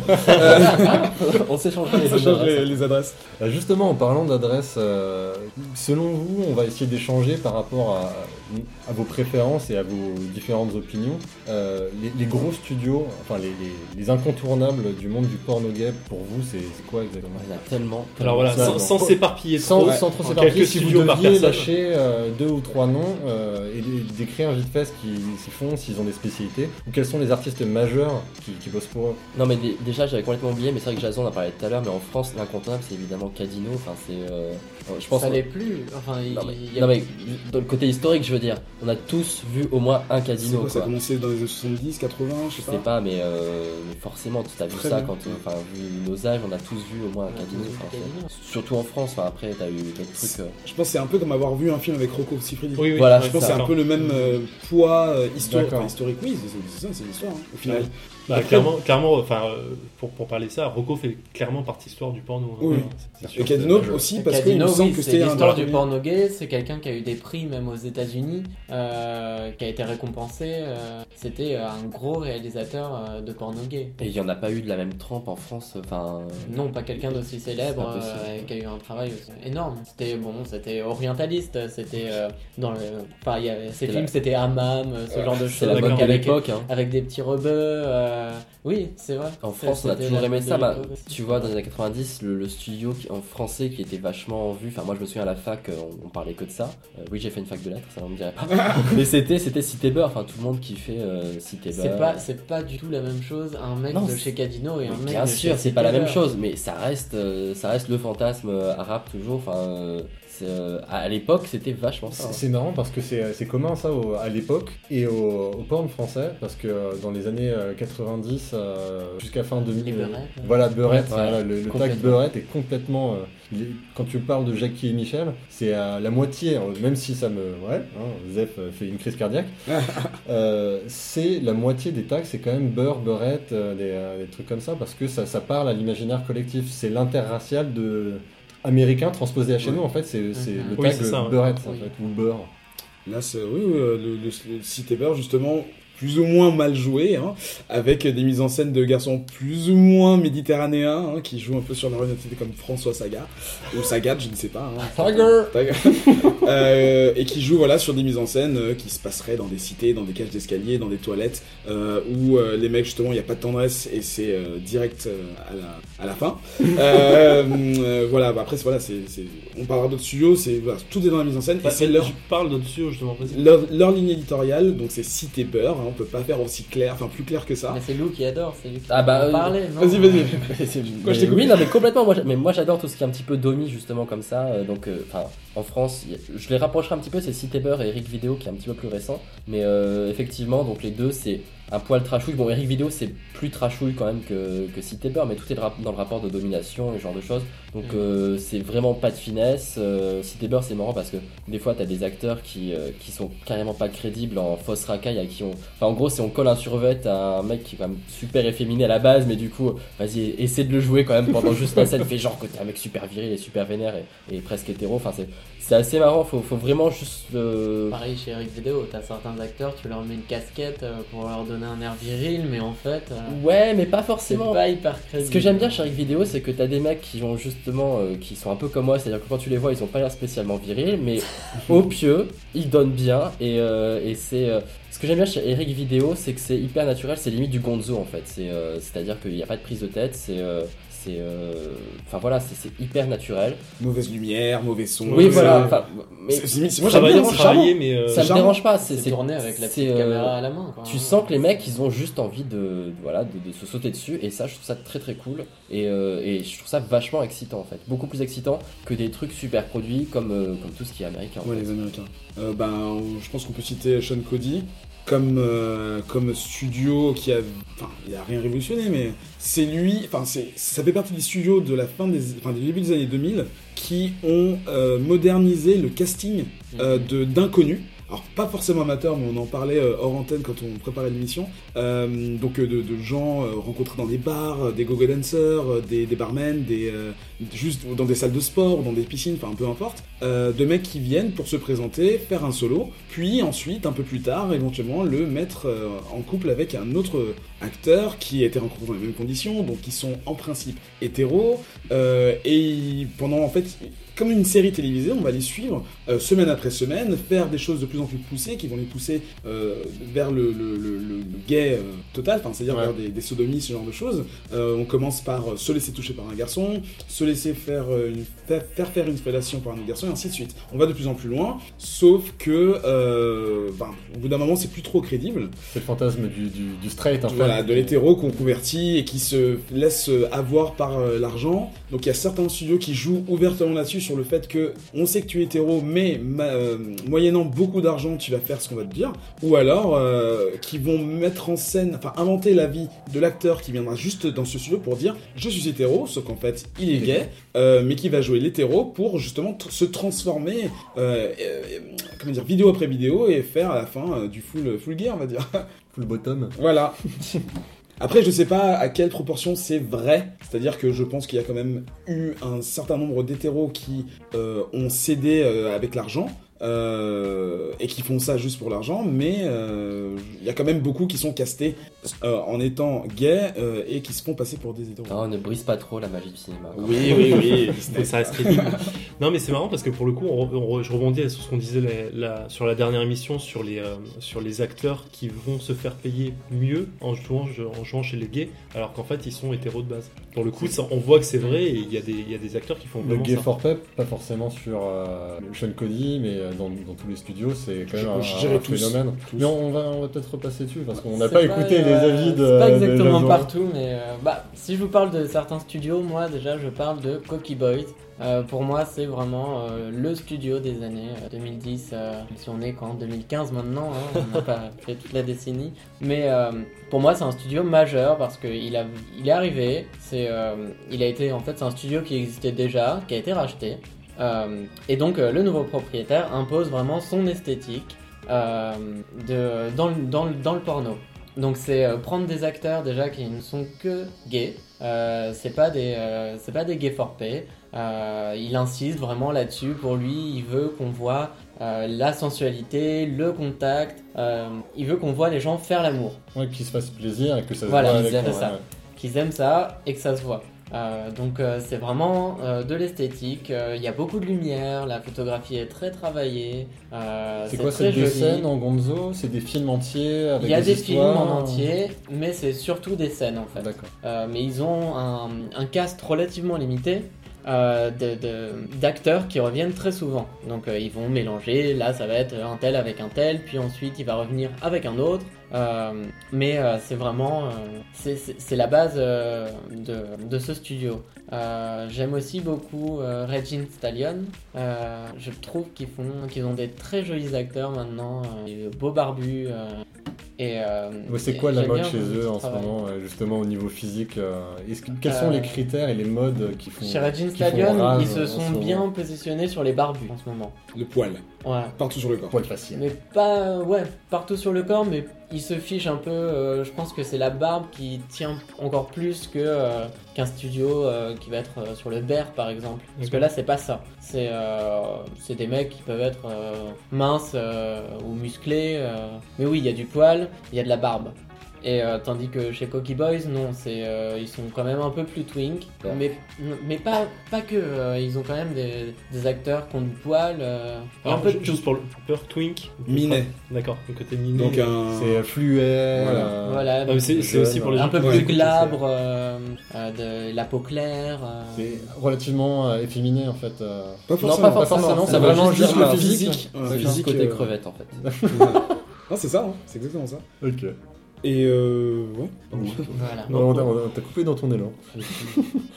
On s'est changé les Ça change adresses. les, les adresses. Euh, Justement, en parlant d'adresse, euh, selon vous, on va essayer d'échanger par rapport à, à vos préférences et à vos différentes opinions. Euh, les, les gros studios, enfin les, les- les incontournables du monde du porno gay, pour vous, c'est c'est quoi exactement? Il y en a tellement. Alors voilà, Ça, sans, bon. sans s'éparpiller Sans, trop. sans trop en s'éparpiller, quelques si vous studios par deviez personne. lâcher euh, deux ou trois noms euh, et dé- décrire vite fait ce qu'ils s'y font, s'ils ont des spécialités, ou quels sont les artistes majeurs qui, qui bossent pour eux. Non mais dé- déjà j'avais complètement oublié, mais c'est vrai que Jason en a parlé tout à l'heure, mais en France l'incontournable c'est évidemment Cadino, enfin c'est... euh, je pense... Ça l'est plus. Enfin, il, Non mais, il y a- non, mais dans le côté historique je veux dire, on a tous vu au moins un C'est Cadino quoi, ça a quoi. commencé dans les années soixante-dix, quatre-vingts, je sais Je pas. sais pas, mais, euh, mais forcément, tu as vu Très ça bien. quand, euh, enfin, vu nos âges, on a tous vu au moins un On a Cadino. tous vu enfin, Cadino. c'est- Surtout en France, enfin, après, t'as eu d'autres trucs. euh, Je pense que c'est un peu comme avoir vu un film avec Rocco Siffredi. Oui, oui, Voilà, ouais, Je pense que ça. c'est un peu le même euh, poids euh, historique. D'accord. Enfin, historique, oui, c'est c'est ça, c'est l'histoire, hein, au final. Bah, Après- clairement, clairement, enfin, euh, pour, pour parler de ça, Rocco fait clairement partie histoire du porno. hein. Oui. Voilà, c'est- c'est sûr. Et Cadino c'est- aussi, parce qu'il Cadino, me semble oui, que c'est c'était un l'histoire des du premiers- porno gay. C'est quelqu'un qui a eu des prix même aux États-Unis, euh, qui a été récompensé. euh, C'était euh, un gros réalisateur euh, de porno gay. Et il y en a pas eu de la même trempe en France, enfin. Non, pas quelqu'un d'aussi célèbre, C'est pas possible. euh, qui a eu un travail aussi énorme. C'était bon, c'était orientaliste, c'était euh, dans le. Enfin, il y avait- ces C'était films, la- c'était Hammam, ce Ouais, genre de C'est choses. la mode de avec, l'époque. Hein. avec des petits rebeux. euh, Oui, c'est vrai. En C'est- France, on a c'était toujours la aimé mode ça. de Bah, l'époque aussi. tu vois, dans les années quatre-vingt-dix, le, le studio qui, en français qui était vachement en vue. Enfin, moi, je me souviens à la fac, euh, on, on parlait que de ça. Euh, oui, j'ai fait une fac de lettres, ça on me dirait pas. Mais c'était, c'était Cité Beurre. Enfin, tout le monde kiffait euh, Cité Beurre. C'est pas, c'est pas du tout la même chose, un mec Non, de c'est- chez Cadino et un Mais mec bien de sûr, chez c'est pas la même Cité chose, mais ça reste, euh, ça reste le fantasme euh, arabe toujours. Enfin, euh, c'est, euh, à l'époque, c'était vachement ça. C'est hein. c'est marrant parce que c'est c'est commun ça au- à l'époque et au, au porn français parce que euh, dans les années euh, quatre-vingt-dix euh, jusqu'à fin deux mille, Les euh, Beurette. voilà Beurette, Ouais, voilà, le, le tag complètement. Beurette est complètement. euh, il est- quand tu parles de Jackie et Michel, c'est à la moitié, hein, même si ça me, ouais, hein, Zef euh, fait une crise cardiaque. euh, c'est la moitié des tags, c'est quand même beurre, beurette, euh, des, euh, des trucs comme ça parce que ça, ça parle à l'imaginaire collectif. C'est l'interracial de américain transposé à chez Ouais. nous en fait, c'est c'est le Oui, tag c'est ça, ouais. beurette en Oui. fait ou beurre. Là, c'est oui, oui, euh, le, le, le Cité Beurre, justement, plus ou moins mal joué, hein, avec des mises en scène de garçons plus ou moins méditerranéens, hein, qui jouent un peu sur leur identité comme François Sagat, ou Sagat, je ne sais pas. Hein, Sagat. Sagat. Euh, et qui jouent voilà, sur des mises en scène euh, qui se passeraient dans des cités, dans des cages d'escalier, dans des toilettes, euh, où euh, les mecs, justement, il n'y a pas de tendresse et c'est euh, direct euh, à, la, à la fin. Euh, euh, voilà, bah, après, c'est- voilà, c'est, c'est, on parlera d'autres studios, c'est, voilà, tout est dans la mise en scène, Bah, et c'est mais leur Tu parles d'au-dessus, justement. Vas-y. leur, leur ligne éditoriale, donc c'est Cité Beurre, hein, on peut pas faire aussi clair, enfin plus clair que ça. Mais c'est Lou qui adore, c'est lui qui Ah bah, en euh, parlait, non Vas-y, vas-y. Mais je t'écoute. oui, non, mais complètement. Moi, j'a- mais moi, j'adore tout ce qui est un petit peu domi justement comme ça. euh, donc, euh, enfin, en France, y a- je les rapprocherai un petit peu. C'est Cité Beurre et Eric Vidéo qui est un petit peu plus récent. Mais euh, effectivement, donc les deux, c'est un poil trashouille. Bon, Eric Vidéo, c'est plus trashouille quand même que, que Cité Beurre, mais tout est dra- dans le rapport de domination et ce genre de choses. Donc, euh, c'est vraiment pas de finesse. Euh, Cité Beurre, c'est marrant parce que des fois, t'as des acteurs qui, euh, qui sont carrément pas crédibles en fausse racaille, à qui on. Enfin, en gros, c'est on colle un survêt à un mec qui est quand même super efféminé à la base, mais du coup, vas-y, essaie de le jouer quand même pendant juste la scène. Fais genre que t'es un mec super viril et super vénère et, et presque hétéro. Enfin, c'est, c'est assez marrant. Faut, faut vraiment juste. euh, Pareil chez Eric Vidéo, t'as certains acteurs, tu leur mets une casquette euh, pour leur donner un air viril, mais en fait, euh, Ouais, mais pas c'est forcément. pas hyper crédible. Ce que j'aime bien chez Eric Vidéo, c'est que t'as des mecs qui ont justement, euh, qui sont un peu comme moi, c'est-à-dire que quand tu les vois, ils ont pas l'air spécialement virils, mais au pieu, ils donnent bien, et, euh, et c'est... euh, ce que j'aime bien chez Eric Vidéo, c'est que c'est hyper naturel, c'est limite du gonzo en fait, c'est, euh, c'est-à-dire qu'il n'y a pas de prise de tête, c'est... euh, c'est euh, enfin voilà, c'est, c'est hyper naturel. Mauvaise lumière, mauvais son. Oui, Oui, c'est- voilà. enfin, mais C'est- c'est- c'est- moi j'aime Travailler, bien, c'est travailler, charmant. mais. euh, ça me charmant. dérange pas. C'est, C'est c'est tourné avec la c'est, petite euh, caméra à la main. Quoi. Tu sens que les mecs, ils ont juste envie de, voilà, de, de se sauter dessus, et ça, je trouve ça très très cool, et, euh, et je trouve ça vachement excitant en fait, beaucoup plus excitant que des trucs super produits comme, euh, comme tout ce qui est américain. en Ouais, fait. les Américains. Euh, ben, je pense qu'on peut citer Sean Cody, comme, euh, comme studio qui a... Enfin, il a rien révolutionné, mais c'est lui... Enfin, c'est, ça fait partie des studios de la fin des... Enfin, du début des années deux mille qui ont euh, modernisé le casting euh, de, d'inconnus. Alors, pas forcément amateurs, mais on en parlait euh, hors antenne quand on préparait l'émission. Euh, donc, euh, de, de gens euh, rencontrés dans des bars, euh, des go-go dancers, euh, des, des barmen, des, euh, juste dans des salles de sport, dans des piscines, enfin, peu importe. Euh, de mecs qui viennent pour se présenter, faire un solo, puis ensuite, un peu plus tard, éventuellement, le mettre euh, en couple avec un autre acteur qui a été rencontré dans les mêmes conditions, donc qui sont en principe hétéros. Euh, et pendant, en fait... Comme une série télévisée, on va les suivre euh, semaine après semaine, faire des choses de plus en plus poussées qui vont les pousser euh, vers le, le, le, le gay euh, total, enfin, c'est-à-dire ouais. vers des, des sodomies, ce genre de choses. Euh, on commence par se laisser toucher par un garçon, se laisser faire, une, faire, faire faire une fellation par un autre garçon, et ainsi de suite. On va de plus en plus loin, sauf que euh, ben, au bout d'un moment, c'est plus trop crédible. C'est le fantasme du, du, du straight, en fait. Voilà, de l'hétéro qu'on convertit et qui se laisse avoir par euh, l'argent. Donc il y a certains studios qui jouent ouvertement là-dessus sur le fait que on sait que tu es hétéro, mais euh, moyennant beaucoup d'argent, tu vas faire ce qu'on va te dire. Ou alors, euh, qui vont mettre en scène, enfin inventer la vie de l'acteur qui viendra juste dans ce studio pour dire je suis hétéro, sauf qu'en fait il est gay, euh, mais qui va jouer l'hétéro pour justement t- se transformer, euh, euh, comment dire, vidéo après vidéo et faire à la fin euh, du full, full gay, on va dire. Full bottom. Voilà. Après, je sais pas à quelle proportion c'est vrai, c'est-à-dire que je pense qu'il y a quand même eu un certain nombre d'hétéros qui euh, ont cédé euh, avec l'argent, euh, et qui font ça juste pour l'argent, mais il euh, y a quand même beaucoup qui sont castés euh, en étant gays euh, et qui se font passer pour des hétéros. Non, ne brise pas trop la magie du cinéma. Oui, oui, oui. Ça reste ridicule. Non, mais c'est marrant parce que pour le coup, on, on, je rebondis sur ce qu'on disait la, la, sur la dernière émission sur les, euh, sur les acteurs qui vont se faire payer mieux en jouant, en jouant chez les gays, alors qu'en fait ils sont hétéros de base. Pour le coup, ça, on voit que c'est vrai et il y, y a des acteurs qui font le vraiment gay ça. for pep, pas forcément sur euh, Sean Cody, mais dans, dans tous les studios, c'est quand même je, un, un tous, phénomène. Tous. Mais on va, on va peut-être repasser dessus parce qu'on n'a C'est pas, pas écouté euh, les avis de. C'est pas exactement de partout, mais euh, bah, si je vous parle de certains studios, moi déjà je parle de Cocky Boys. Euh, pour moi, c'est vraiment euh, le studio des années euh, deux mille dix. Euh, si on est quand deux mille quinze maintenant, hein, on n'a pas fait toute la décennie. Mais euh, pour moi, c'est un studio majeur parce qu'il a, il est arrivé. C'est, euh, il a été, en fait, c'est un studio qui existait déjà, qui a été racheté. Euh, et donc, euh, le nouveau propriétaire impose vraiment son esthétique euh, de, dans, le, dans, le, dans le porno. Donc, c'est euh, prendre des acteurs déjà qui ne sont que gays. Euh, c'est pas des, euh, c'est pas des gays for pay. Euh, il insiste vraiment là-dessus. Pour lui, il veut qu'on voit euh, la sensualité, le contact. Euh, il veut qu'on voit les gens faire l'amour. Ouais, qu'ils se fassent plaisir et que ça se voilà, voit. Voilà, avec ça. Ouais. Qu'ils aiment ça et que ça se voit. Euh, donc euh, c'est vraiment euh, de l'esthétique. Il euh, y a beaucoup de lumière, la photographie est très travaillée. Euh, c'est, c'est quoi, très c'est joli. des scènes en gonzo? C'est des films entiers avec Il y a des, des films en entier, mais c'est surtout des scènes en fait. D'accord. Euh, mais ils ont un, un cast relativement limité. Euh, de, de, d'acteurs qui reviennent très souvent. Donc euh, ils vont mélanger, là ça va être un tel avec un tel, puis ensuite il va revenir avec un autre. Euh, mais euh, c'est vraiment euh, c'est, c'est, c'est la base euh, de, de ce studio. Euh, j'aime aussi beaucoup euh, Regine Stallion. Euh, je trouve qu'ils font qu'ils ont des très jolis acteurs maintenant, euh, des beaux barbus. Euh, Et, euh, ouais, c'est quoi la mode chez eux en ce moment, justement au niveau physique euh, est-ce que, Quels euh, sont les critères et les modes qui font chez Regine Stallion, ils se sont bien positionnés sur les barbus en ce moment. Le poil. Ouais. Partout sur le corps. Poil facile. Mais pas, ouais, partout sur le corps, mais ils se fichent un peu. Euh, je pense que c'est la barbe qui tient encore plus que euh, qu'un studio euh, qui va être euh, sur le bear par exemple. Parce okay. que là, c'est pas ça. C'est, euh, c'est des mecs qui peuvent être euh, minces euh, ou musclés. Euh. Mais oui, il y a du poil, il y a de la barbe. Et euh, tandis que chez Cocky Boys, non, c'est, euh, ils sont quand même un peu plus twink, ouais. mais, mais pas, pas que, euh, ils ont quand même des, des acteurs qui ont du poil. Euh, Alors, un peu juste tout. Pour le peur twink. Minet. D'accord, le côté minet. Donc un... c'est fluet. Voilà. Euh... voilà ah, c'est, c'est aussi pour les gens un peu ouais. plus glabre, euh, euh, de la peau claire. Euh... C'est relativement euh, efféminé en fait. Euh... Pas forcément. Non, pas forcément. Non, c'est vraiment juste le physique. physique. Ouais, c'est juste côté euh... crevette en fait. Non, c'est ça, hein. C'est exactement ça. Ok. Et euh. Ouais. Voilà. Non, on, t'a, on t'a coupé dans ton élan.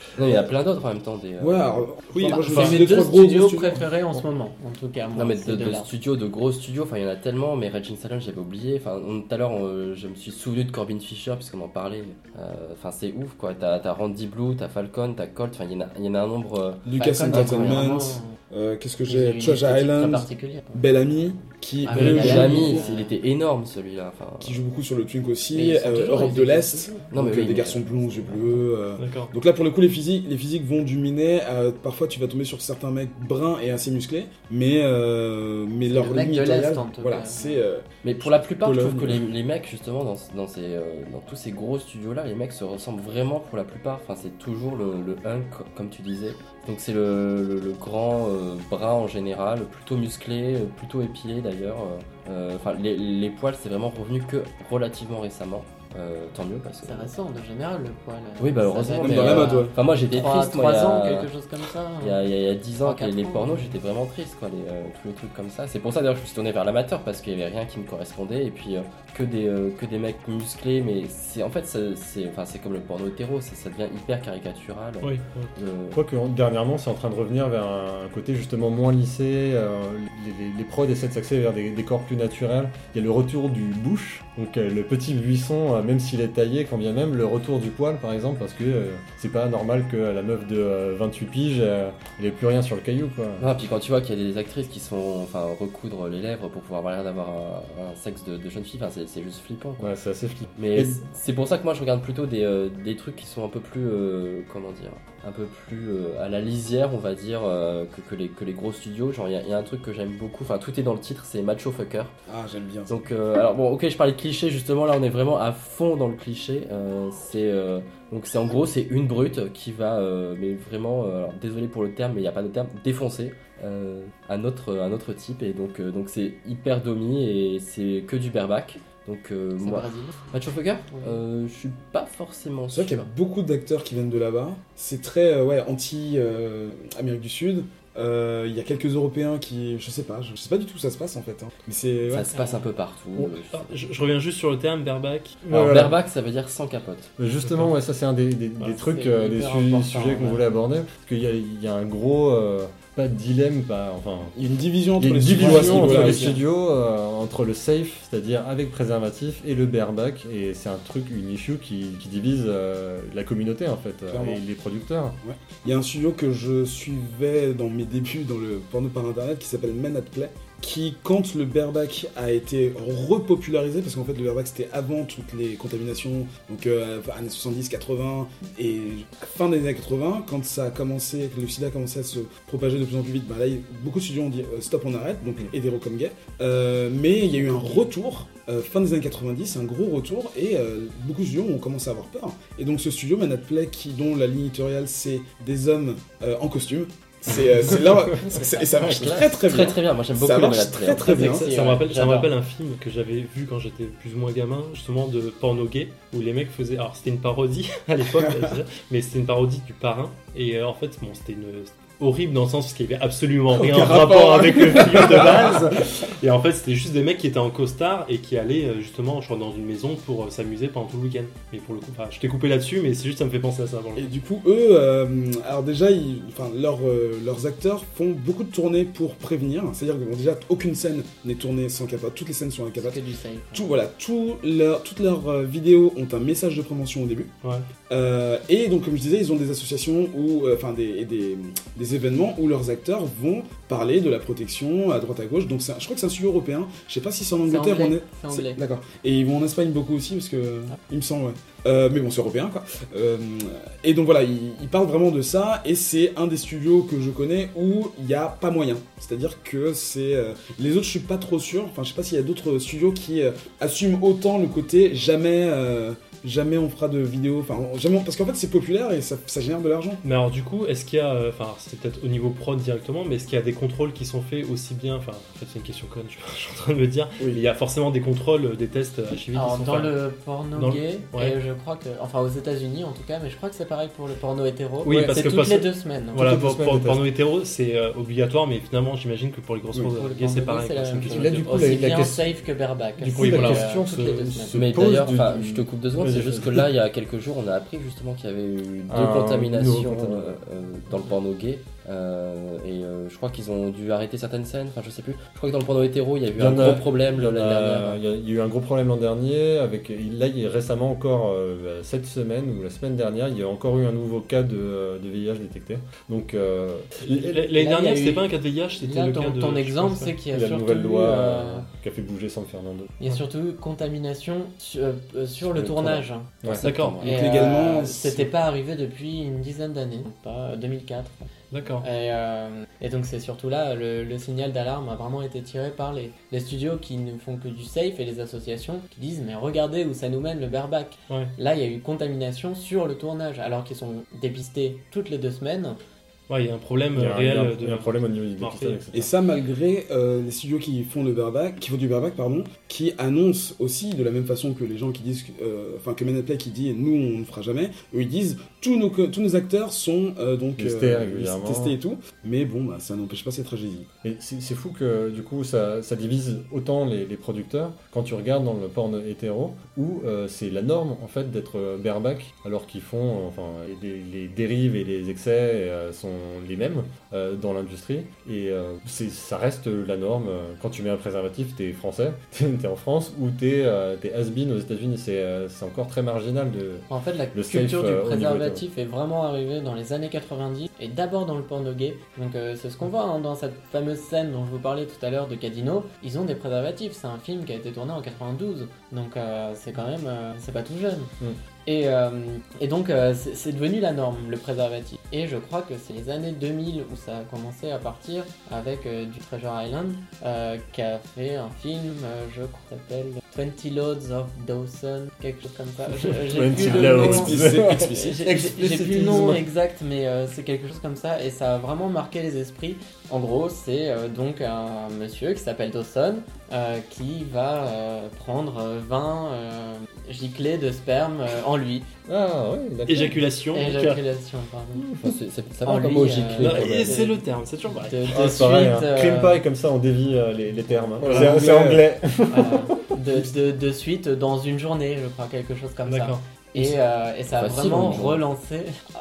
Non, il y a plein d'autres en même temps. Des, euh, Ouais, alors, Oui, enfin, moi, je enfin, veux C'est dire mes deux, deux trois gros, studios gros studios. préférés en ce moment, en tout cas. Moi, Non mais ces de, de deux-là. studios, de gros studios, enfin il y en a tellement, mais Raging Silent j'avais oublié, enfin on- tout à l'heure on- je me suis souvenu de Corbin Fisher puisqu'on en parlait, Euh, enfin c'est ouf quoi, t'as t'as Randy Blue, t'as Falcon, t'as Colt, enfin il y, en a- il y en a un nombre, euh, Lucas Falcon, Entertainment, vraiment, euh, qu'est-ce que ils ont j'ai une Treasure esthétique très Island, particulière. Bellamy, qui, Ah, eux, Bellamy, jouent Bellamy, beaucoup- c'est- il était énorme celui-là, enfin... qui joue beaucoup sur le Twink Mais aussi, ils sont euh, toujours Europe les de équipes l'Est, aussi. Non, mais donc, oui, euh, des mais- garçons blonds, yeux bleus. euh. D'accord. Donc là, pour le coup, les physiques, les physiques vont dominer. euh, parfois, tu vas tomber sur certains mecs bruns et assez musclés, mais, euh, mais leur le mec ligne de l'Est, éditoriale, en tout voilà, cas. c'est euh, Mais pour la plupart, je trouve que Pologne. les, les mecs, justement, dans, dans, ces, euh, dans tous ces gros studios-là, les mecs se ressemblent vraiment pour la plupart. Enfin, c'est toujours le, le hunk, comme tu disais. Donc, c'est le, le, le grand euh, brun en général, plutôt musclé, euh, plutôt épilé d'ailleurs. Euh, Enfin, les, les poils, c'est vraiment revenu que relativement récemment. Euh, tant mieux parce que. C'est récent, de général, le poil. Oui, bah, Ça heureusement, date mais de- dans la mode, ouais. Enfin, moi j'étais trois- triste, moi, il y trois a- ans, quelque chose comme ça. Il y a, il y a- il y a dix ans, trois, avec les quatre ans. pornos, j'étais vraiment triste, quoi, les, euh, tous les trucs comme ça. C'est pour ça d'ailleurs que je me suis tourné vers l'amateur, parce qu'il y avait rien qui me correspondait, et puis euh, que, des, euh, que des mecs musclés, mais c'est en fait, c'est c'est- enfin, c'est comme le porno hétéro, c'est- ça devient hyper caricatural. Oui, oui. Euh, Quoique dernièrement, c'est en train de revenir vers un côté justement moins lissé. euh, les, les, les prods essaient de s'axer vers des, des corps plus naturels. Il y a le retour du bush, donc euh, le petit buisson, euh, même s'il est taillé, quand bien même le retour du poil par exemple, parce que euh, c'est pas normal que la meuf de euh, vingt-huit piges, euh, elle ait plus rien sur le caillou quoi. Ah, puis quand tu vois qu'il y a des actrices qui sont, enfin, recoudre les lèvres pour pouvoir avoir l'air d'avoir un, un sexe de, de jeune fille, enfin, c'est c'est juste flippant, quoi. Ouais, c'est assez flippant. Mais Et- c- c'est pour ça que moi je regarde plutôt des, euh, des trucs qui sont un peu plus, euh, comment dire, un peu plus euh, à la lisière, on va dire, euh, que, que, les, que les gros studios. Genre, il y, a- il y a un truc que j'aime beaucoup, enfin, tout est dans le titre, c'est Macho Fucker. Ah, j'aime bien ça. Donc, euh, alors bon, ok, je parlais de cliché, justement, là on est vraiment à fond dans le cliché. Euh, c'est. euh, donc, c'est en gros, c'est une brute qui va, euh, mais vraiment, euh, alors, désolé pour le terme, mais il n'y a pas de terme, défoncer euh, un, autre, un autre type. Et donc, euh, donc c'est hyper domi et c'est que du bareback. Donc, euh, C'est moi. brésilien. Macho Fucker Oui. euh, Je suis pas forcément C'est sûr. vrai qu'il y a beaucoup d'acteurs qui viennent de là-bas. C'est très euh, ouais, anti-Amérique du Sud. Euh, Il y a quelques Européens qui. Je sais pas, je sais pas du tout où ça se passe en fait. hein. Mais c'est. Ça Ouais. se passe un peu partout. Bon, euh, ah, je, je reviens juste sur le terme bareback. Alors, Voilà. bareback, ça veut dire sans capote. Mais justement, ouais, ça c'est un des, des, Ouais, des trucs, c'est euh, des hyper su- important, sujets qu'on ouais. voulait aborder. Parce qu'il y a, il y a un gros, euh, pas de dilemme, pas, enfin, Il y a une division il y entre a une les studios à ce division entre niveau-là les aussi. studios, euh, entre le safe, c'est-à-dire avec préservatif, et le bareback. Et c'est un truc, une issue qui, qui divise euh, la communauté en fait, euh, Clairement. et les producteurs. Il y a un studio que je suivais dans mes débuts dans le porno par internet qui s'appelle Men at Play, qui, quand le bareback a été repopularisé, parce qu'en fait le bareback c'était avant toutes les contaminations, donc euh, années soixante-dix quatre-vingts et fin des années quatre-vingts, quand ça a commencé, que le sida a commencé à se propager de plus en plus vite, bah là il- beaucoup de studios ont dit euh, stop, on arrête, donc hétéro comme gay. Euh, mais il y a eu un retour. Euh, fin des années quatre-vingt-dix, un gros retour, et euh, beaucoup de studios ont commencé à avoir peur. Et donc ce studio, Man at Play, qui, dont la ligne éditoriale c'est des hommes euh, en costume, c'est euh, c'est là, c'est- et ça marche très très bien. Très très bien, moi j'aime beaucoup Ça le marche Manhattan Play, très hein. très bien. Ça, ça Si, me ouais, rappelle, ça me j'adore. rappelle un film que j'avais vu quand j'étais plus ou moins gamin, justement de porno gay, où les mecs faisaient. Alors c'était une parodie à l'époque, mais c'était une parodie du Parrain. Et euh, en fait, bon, c'était une. Horrible dans le sens parce qu'il y avait absolument rien en Aucun rapport rapport. avec le film de base. Et en fait, c'était juste des mecs qui étaient en costard et qui allaient euh, justement, je crois, dans une maison pour euh, s'amuser pendant tout le week-end. Mais pour le coup, enfin, je t'ai coupé là-dessus, mais c'est juste ça me fait penser à ça. Pour le Et coup. du coup, eux, euh, alors déjà, ils, enfin, leurs, euh, leurs acteurs font beaucoup de tournées pour prévenir. C'est-à-dire que bon, déjà, aucune scène n'est tournée sans capote. Toutes les scènes sont avec capote. Que du safe. Tout, voilà, tout leur, toutes leurs euh, vidéos ont un message de prévention au début. Ouais. Euh, et donc, comme je disais, ils ont des associations ou, euh, enfin, des, et des, des événements où leurs acteurs vont parler de la protection à droite à gauche. Donc, c'est un- je crois que c'est un studio européen. Je sais pas si c'est en C'est Angleterre ou en anglais. est- C'est c'est- anglais. D'accord. Et ils vont en Espagne beaucoup aussi parce que Ah. il me semble, ouais. Euh, mais bon, c'est européen quoi. Euh, et donc voilà, ils, ils parlent vraiment de ça. Et c'est un des studios que je connais où il n'y a pas moyen. C'est-à-dire que c'est euh, les autres, je suis pas trop sûr. Enfin, je sais pas s'il y a d'autres studios qui euh, assument autant le côté jamais. euh, Jamais on fera de vidéos, enfin jamais on- parce qu'en fait c'est populaire et ça, ça génère de l'argent. Mais alors du coup, est-ce qu'il y a, euh, enfin, c'est c'est peut-être au niveau prod directement, mais est-ce qu'il y a des contrôles qui sont faits aussi bien, enfin en fait c'est une question conne, je suis en train de me dire, Oui. mais il y a forcément des contrôles, des tests archivés qui Alors, sont dans faits. le porno Dans le- gay, ouais. et je crois que, enfin aux États-Unis en tout cas, mais je crois que c'est pareil pour le porno hétéro. Oui, Ouais, parce c'est que toutes parce- les deux semaines. Voilà, Toutes les pour, semaines, pour des le porno hétéro, c'est euh, obligatoire, mais finalement, j'imagine que pour les grosses Oui. pros Pour le gays, c'est porno pareil. gay, quoi, c'est c'est la une même question Là, chose. du coup, Aussi la- la bien question- safe que bareback. Du coup, C'est, la euh, question toutes se- les deux se- semaines. Mais pose d'ailleurs, du- enfin, du- je te coupe deux secondes, Vas-y, c'est vas-y. juste que là, il y a quelques jours, on a appris justement qu'il y avait eu deux Un contaminations nouveau contaminant. euh, euh, dans le porno gay. Euh, et euh, je crois qu'ils ont dû arrêter certaines scènes, enfin je sais plus. Je crois que dans le porno hétéro, il y a eu Il y un en a- gros problème Il y, en l'année a, dernière. il y a- il y a eu un gros problème l'an dernier. Avec, là, il y a récemment encore, euh, cette semaine ou la semaine dernière, il y a encore eu un nouveau cas de, euh, de V I H détecté. Donc, euh, L'année Là, il y dernière, a c'était eu- pas un cas de V I H, c'était Là, le ton, cas de. ton je exemple, pense, c'est qu'il y il a y a une surtout nouvelle eu, loi euh, euh, qui a fait bouger San Fernando. il y a surtout eu contamination sur, euh, sur Sur le le tournage. Ouais. D'accord, Et, Donc, légalement, euh, c'était pas arrivé depuis une dizaine d'années, pas euh, deux mille quatre. d'accord. Et, euh, et donc c'est surtout là, le, le signal d'alarme a vraiment été tiré par les, les studios qui ne font que du safe et les associations qui disent mais regardez où ça nous mène le bareback. Ouais. Là il y a eu contamination sur le tournage alors qu'ils sont dépistés toutes les deux semaines. Ouais, il y a un problème Il y a, un- réel il y a un- de. il y a un problème au niveau du Parfait. dépistage, et cetera. Et ça malgré euh, les studios qui font le bareback, qui font du bareback pardon, qui annoncent aussi de la même façon que les gens qui disent, que, euh, enfin que Men at Play qui dit nous on ne fera jamais, eux ils disent tous nos co- tous nos acteurs sont euh, donc Testés régulièrement. testés et tout, mais bon bah ça n'empêche pas ces tragédies. Et c'est c'est fou que du coup ça, ça divise autant les, les producteurs quand tu regardes dans le porno hétéro où euh, c'est la norme en fait d'être euh, bareback alors qu'ils font euh, enfin les, les dérives et les excès euh, sont les mêmes euh, dans l'industrie et euh, c'est ça reste la norme. Quand tu mets un préservatif t'es français, t'es t'es en France ou t'es euh, t'es has-been aux États-Unis. C'est euh, c'est encore très marginal de En fait la Le culture safe, euh, du au niveau préservatif est vraiment arrivée dans les années quatre-vingt-dix et d'abord dans le porno gay. Donc euh, c'est ce qu'on voit hein, dans cette fameuse scène dont je vous parlais tout à l'heure de Cadino. Ils ont des préservatifs, c'est un film qui a été tourné en quatre-vingt-douze. Donc euh, c'est quand même, euh, c'est pas tout jeune. Mm. Et, euh, et donc euh, c'est c'est devenu la norme, le préservatif. Et je crois que c'est les années deux mille où ça a commencé à partir avec euh, du Treasure Island euh, qui a fait un film, euh, je crois, qui s'appelle twenty Loads of Dawson, quelque chose comme ça. Je- J'ai twenty plus le nom. Loads. Explicite, explicite. J'ai- J'ai j'ai plus le nom exact, mais euh, c'est quelque chose comme ça, et ça a vraiment marqué les esprits. En gros, c'est euh, donc un monsieur qui s'appelle Dawson, euh, qui va euh, prendre euh, vingt euh, giclées de sperme euh, en lui. ah ouais d'accord. Éjaculation. donc, Éjaculation, pardon. Enfin, c'est- c'est- ça En va comme lui, au euh, giclé. euh, quand et même. c'est le terme, c'est toujours pareil. De, de Ah, c'est pareil, suite, hein. euh, Crime pie comme ça on dévie euh, les, les termes. Voilà. C'est c'est anglais. euh, de, de, de suite dans une journée, je crois, quelque chose comme ça. D'accord. Et, euh, et ça a Facile, vraiment en une journée. relancé,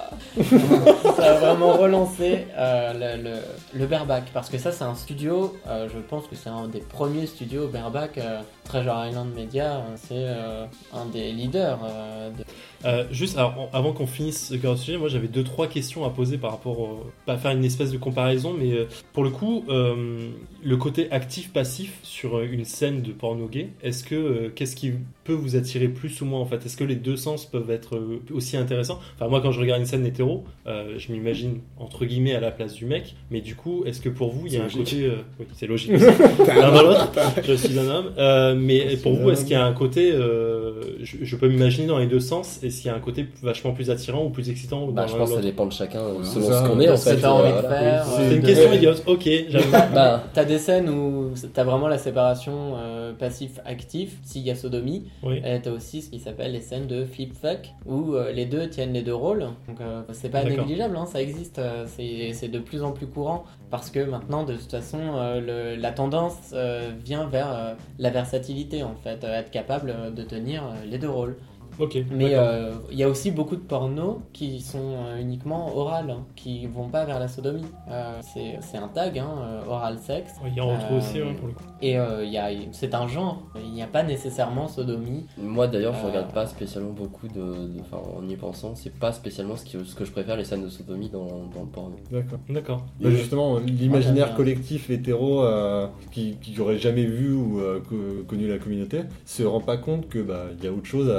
ça a vraiment relancé euh, le, le, le bareback, parce que ça c'est un studio, euh, je pense que c'est un des premiers studios bareback, euh, Treasure Island Media, euh, c'est euh, un des leaders. euh, de... Euh, juste, alors, en- avant qu'on finisse ce cœur de sujet, moi j'avais deux trois questions à poser par rapport, au, pas faire une espèce de comparaison, mais euh, pour le coup, euh, le côté actif-passif sur euh, une scène de porno gay, est-ce que euh, qu'est-ce qui peut vous attirer plus ou moins en fait? Est-ce que les deux sens peuvent être euh, aussi intéressants? Enfin, moi quand je regarde une scène hétéro, euh, je m'imagine entre guillemets à la place du mec, mais du coup, est-ce que pour vous il y a un C'est logique. côté, euh, oui, c'est logique aussi. L'un dans l'autre, je suis un homme, euh, mais suis pour un vous, est-ce homme. qu'il y a un côté, euh, je, je peux m'imaginer dans les deux sens, est-ce qu'il y a un côté vachement plus attirant ou plus excitant ou Bah, dans je l'un pense ou que ça l'autre? dépend de chacun euh, Ouais, selon ça, ce qu'on est de en ce que fait. t'as envie de voilà. faire. Oui, euh, C'est une de- question idiote, ok, j'avoue. Bah, T'as des scènes où t'as vraiment la séparation euh, passif-actif, s'il y a sodomie, Oui. et t'as aussi ce qui s'appelle les scènes de flip-fuck, où euh, les deux tiennent les deux rôles. Donc euh, c'est pas D'accord. négligeable, hein, ça existe, euh, c'est c'est de plus en plus courant, parce que maintenant, de toute façon, euh, le- la tendance euh, vient vers euh, la versatilité, en fait, euh, être capable euh, de tenir euh, les deux rôles. Ok. Mais d'accord. euh, il y a aussi beaucoup de pornos qui sont euh, uniquement oral, hein, qui vont pas vers la sodomie. Euh, c'est c'est un tag, hein, euh, oral sexe. Ouais, il y en retrouve euh, aussi ouais, pour le coup. Et euh, il y a, c'est un genre, il n'y a pas nécessairement sodomie. moi d'ailleurs, je Euh. regarde pas spécialement beaucoup de. de- Enfin, en y pensant, c'est pas spécialement ce, qui, ce que je préfère, les scènes de sodomie dans, dans le porno. D'accord. D'accord. Bah, justement, l'imaginaire Ah, j'aime bien. collectif hétéro euh, qui qui aurait jamais vu ou euh, co- connu la communauté se rend pas compte que bah il y a autre chose à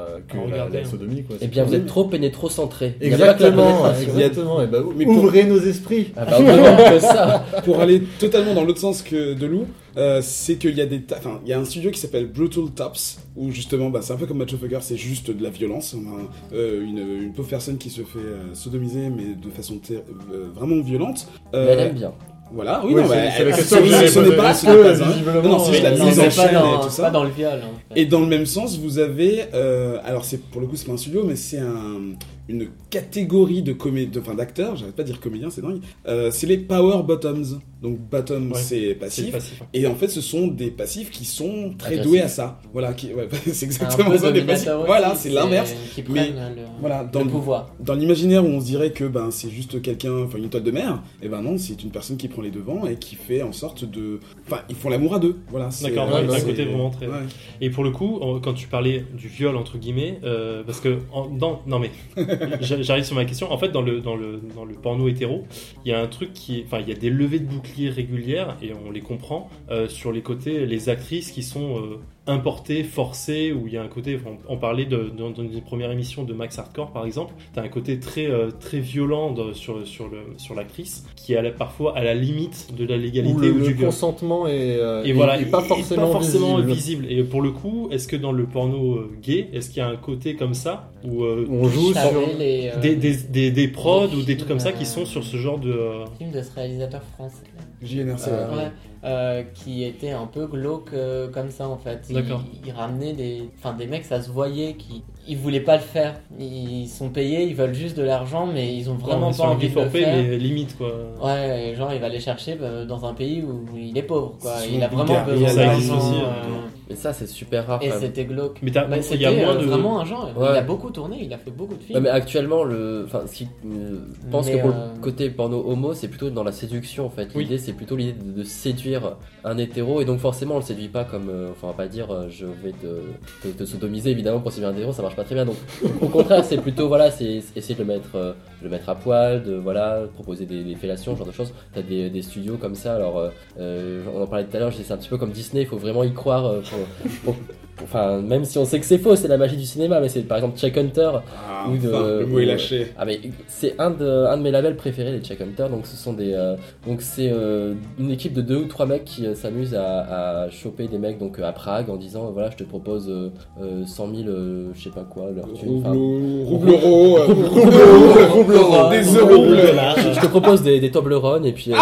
que À la, regarder, la hein. sodomie. Quoi. Eh bien, vous C'est- êtes trop pénétrocentré. Il n'y avait pas que la Exactement, pénétration. exactement. Et bah, Mais pour- ouvrez nos esprits. Ah bah, vraiment que ça. Pour aller totalement dans l'autre sens que de Lou, euh, c'est qu'il y a des, ta- enfin, il y a un studio qui s'appelle Brutal Tops où justement, bah, c'est un peu comme Macho Fucker, c'est juste de la violence. On a, euh, une, une pauvre personne qui se fait euh, sodomiser, mais de façon ter- euh, vraiment violente. Mais Euh, elle aime bien. Voilà, oui, Oui, non, c'est- mais c'est la ce- question ce- que j'avais ce n'est posée. pas, Est-ce ce n'est que, pas un- visiblement, non, non, c'est juste la oui, mise c'est en pas chaîne dans, et tout c'est ça. pas dans le viol. En fait. Et dans le même sens, vous avez, euh, alors c'est pour le coup c'est pas un studio, mais c'est un, une catégorie de comé- de- enfin d'acteurs, j'arrête pas de dire comédiens, c'est dingue. Euh, c'est les power bottoms. Donc bottom Ouais, c'est C'est passif, passif. et en fait ce sont des passifs qui sont très Agressifs. doués à ça. Voilà, qui, ouais, c'est C'est un exactement peu ça des passifs. dominateur Voilà, aussi, c'est l'inverse. Qui mais- prennent le, Voilà, dans le le, pouvoir. dans l'imaginaire où on se dirait que ben c'est juste quelqu'un, enfin une toile de mer, et ben non, c'est une personne qui prend les devants et qui fait en sorte de, enfin ils font l'amour à deux. Voilà. c'est- D'accord, euh, ouais, d'un c'est- côté vraiment très. Ouais. Et pour le coup, en- quand tu parlais du viol entre guillemets, euh, parce que en- dans, non mais j'a- j'arrive sur ma question. En fait, dans le dans le dans le porno hétéro, il y a un truc qui, est- enfin, il y a des levées de boucliers régulières et on les comprend euh, sur les côtés, les actrices qui sont euh, importées, forcées, où il y a un côté. On, on parlait de, dans, dans une première émission de Max Hardcore par exemple. T'as un côté très euh, très violent de- sur sur le sur l'actrice qui est à la- parfois à la limite de la légalité Où le, ou le du viol. consentement est, euh, Et est- voilà, est pas et- forcément, et pas forcément visible. visible. Et pour le coup, est-ce que dans le porno euh, gay, est-ce qu'il y a un côté comme ça où euh, Où on joue Charrer sur... les, euh, des, des, des, des prods les ou des trucs comme ça qui films, sont sur ce genre de. euh, film de ce réalisateur français. J N R C. Euh, ouais. Ouais, euh, qui était un peu glauque euh, comme ça en fait. Il, D'accord. il ramenait des, enfin des mecs, ça se voyait qui, ils voulaient pas le faire. Ils sont payés, ils veulent juste de l'argent, mais ils ont vraiment on est pas sur un envie gay de le forfait, faire. mais limite quoi. Ouais, et genre il va les chercher bah, dans un pays où il est pauvre quoi. Sur Il a vraiment Bulgarie, besoin ça existe d'argent. aussi, euh, Et ça, c'est super rare. Et quand même. c'était glauque. Mais t'as- Bah, il c'était y a moins euh, de. vraiment un genre. Ouais. Il a beaucoup tourné, il a fait beaucoup de films. Ouais, mais actuellement, le, enfin, ce qui, euh, je pense Mais, que pour euh, le côté porno homo, c'est plutôt dans la séduction en fait. Oui. L'idée, c'est plutôt l'idée de, de séduire un hétéro, et donc forcément, on le séduit pas comme, euh, enfin, on va pas dire, euh, je vais te, te, te sodomiser évidemment pour séduire un hétéro, ça marche pas très bien. Donc, au contraire, c'est plutôt voilà, c'est essayer de le mettre, euh, de le mettre à poil, de voilà, proposer des, des fellations, ce genre de choses. T'as des, des studios comme ça. Alors, euh, euh, on en parlait tout à l'heure, je disais, c'est un petit peu comme Disney, il faut vraiment y croire. euh, pour, pour- Enfin, même si on sait que c'est faux, c'est la magie du cinéma, mais c'est par exemple Check Hunter. Ah, Ou de- enfin, le mot est ou- lâché. Ah mais c'est un de, un de mes labels préférés, les Check Hunter. Donc ce sont des, euh, donc c'est euh, une équipe de deux ou trois mecs qui euh, s'amusent à, à choper des mecs donc à Prague en disant euh, voilà, je te propose euh, euh, cent mille, euh, je sais pas quoi, leur thune. Enfin, Rouble euro, euh, Rouble euro. des euros bleus. je, je te propose des, des Toblerones et puis euh,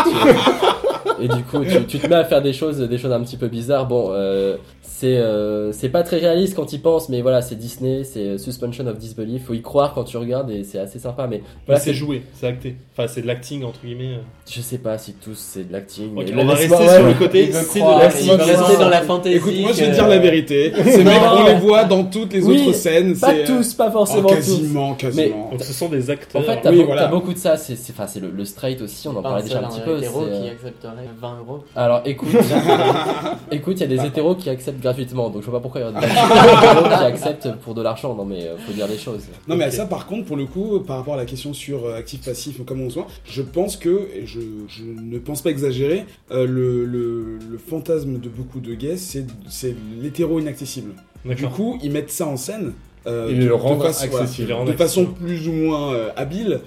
tu- et du coup tu, tu te mets à faire des choses, des choses un petit peu bizarres. Bon, euh, c'est euh, c'est pas très réaliste quand y penses, mais voilà, c'est Disney, c'est Suspension of Disbelief. Faut y croire quand tu regardes et c'est assez sympa. Mais Voilà, voilà, c'est joué, c'est acté. Enfin, c'est de l'acting entre guillemets. je sais pas si tous c'est de l'acting. Ok, mais on va laisse-moi- rester ouais, sur le ouais. côté, Il veut c'est de croire, l'acting. il veut Laisse-moi rester dans la voir. fantaisie. Écoute, moi je vais que- te dire la vérité. Ces Non. mecs, on les voit dans toutes les Oui, autres scènes. Pas c'est- tous, pas Oh, forcément tous. quasiment, quasiment. Donc ce sont des acteurs. En fait, t'as Oui, beaucoup, voilà. t'as beaucoup de ça. C'est, c'est, enfin, c'est le, le straight aussi. On en Pas parlait un déjà seul un petit un peu. hétéro c'est, qui euh, accepterait vingt euros. Alors, écoute, écoute, il y a des hétéros qui acceptent gratuitement. Donc, je vois pas pourquoi il y aurait des hétéros qui acceptent pour de l'argent. Non, mais euh, faut dire les choses. Non, mais à Ok. ça, par contre, pour le coup, par rapport à la question sur euh, actif-passif, comment on se voit, je pense que, et je, je ne pense pas exagérer, euh, le, le, le fantasme de beaucoup de gays, c'est, c'est l'hétéro inaccessible. Du D'accord. coup, ils mettent ça en scène. Euh, Et de- le de rendre façon- voilà, accessible. Les rendre de façon accessibles. plus ou moins euh, habile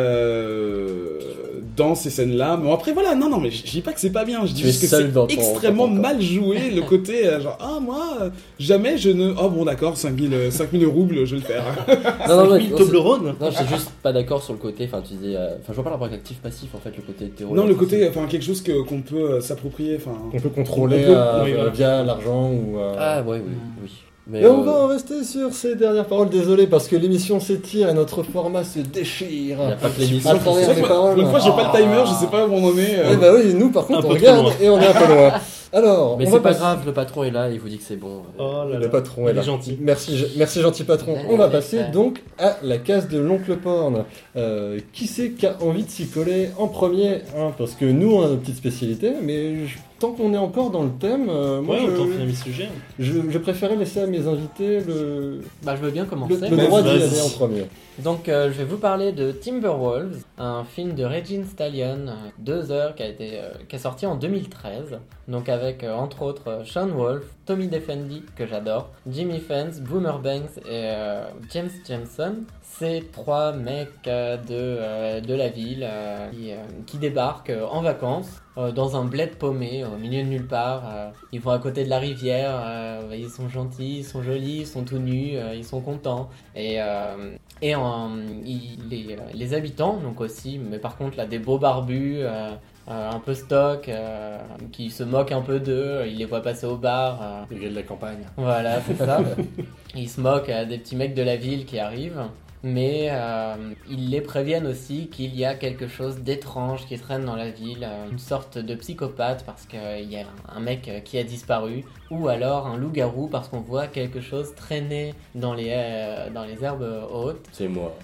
euh, dans ces scènes-là. Bon après voilà, non non mais je je dis pas que c'est pas bien, je dis Tu es juste que seul c'est dans ton- extrêmement dans ton corps. mal joué le côté euh, genre ah moi euh, jamais je ne oh bon d'accord cinq mille euh, cinq mille roubles je vais le faire. Non, non, non, Mille non, c'est- Toblerone. non, je suis juste pas d'accord sur le côté. Enfin, tu disais. euh, Enfin, je vois pas le rapport avec actif-passif en fait, le côté hétéro. Non le côté enfin quelque chose que qu'on peut euh, s'approprier enfin On peut contrôler On peut- euh, oui, voilà. via l'argent ou... euh, Ah, ouais, oui, oui. Mais, Et on euh, va en rester sur ces dernières paroles, désolé, parce que l'émission s'étire et notre format se déchire. il y a pas que les À missions. travers C'est vrai les que paroles. pour une fois j'ai pas le timer, je sais pas où on en est. euh. Eh bah oui, nous par Un contre peu on trop regarde loin. et on est un peu loin. Alors, Mais on c'est va pas passer- grave, le patron est là, il vous dit que c'est bon. Oh là Le là. patron est Il là. est gentil. Merci, je- merci gentil patron. Ouais, On va ouais, passer ouais. donc à la case de l'oncle porn. Euh, qui c'est qui a envie de s'y coller en premier hein, parce que nous on a nos petites spécialités, mais je- tant qu'on est encore dans le thème, euh, moi, Ouais, je, autant finir le sujet. je, je préférais laisser à mes invités le, Bah, je veux bien le, commencer. le droit d'y Vas-y. aller en premier. Donc, euh, je vais vous parler de Timberwolves, un film de Regine Stallion, euh, deux heures, qui, a été, euh, qui est sorti en deux mille treize. Donc, avec euh, entre autres euh, Sean Wolf, Tommy Defendi, que j'adore, Jimmy Fence, Boomer Banks et euh, James Jameson. C'est trois mecs euh, de, euh, de la ville euh, qui, euh, qui débarquent euh, en vacances euh, dans un bled paumé au milieu de nulle part. Euh, ils vont à côté de la rivière, euh, ils sont gentils, ils sont jolis, ils sont tout nus, euh, ils sont contents. Et, euh, et en, ils- les, les habitants, donc aussi, mais par contre là des beaux barbus, euh, euh, un peu stock, euh, qui se moquent un peu d'eux, ils les voient passer au bar. euh, Les gars de la campagne. voilà, c'est ça. Ils se moquent euh, des petits mecs de la ville qui arrivent. Mais euh, ils les préviennent aussi qu'il y a quelque chose d'étrange qui traîne dans la ville, euh, une sorte de psychopathe parce qu'il y a un mec euh, qui a disparu, ou alors un loup-garou parce qu'on voit quelque chose traîner dans les, euh, dans les herbes hautes. C'est moi.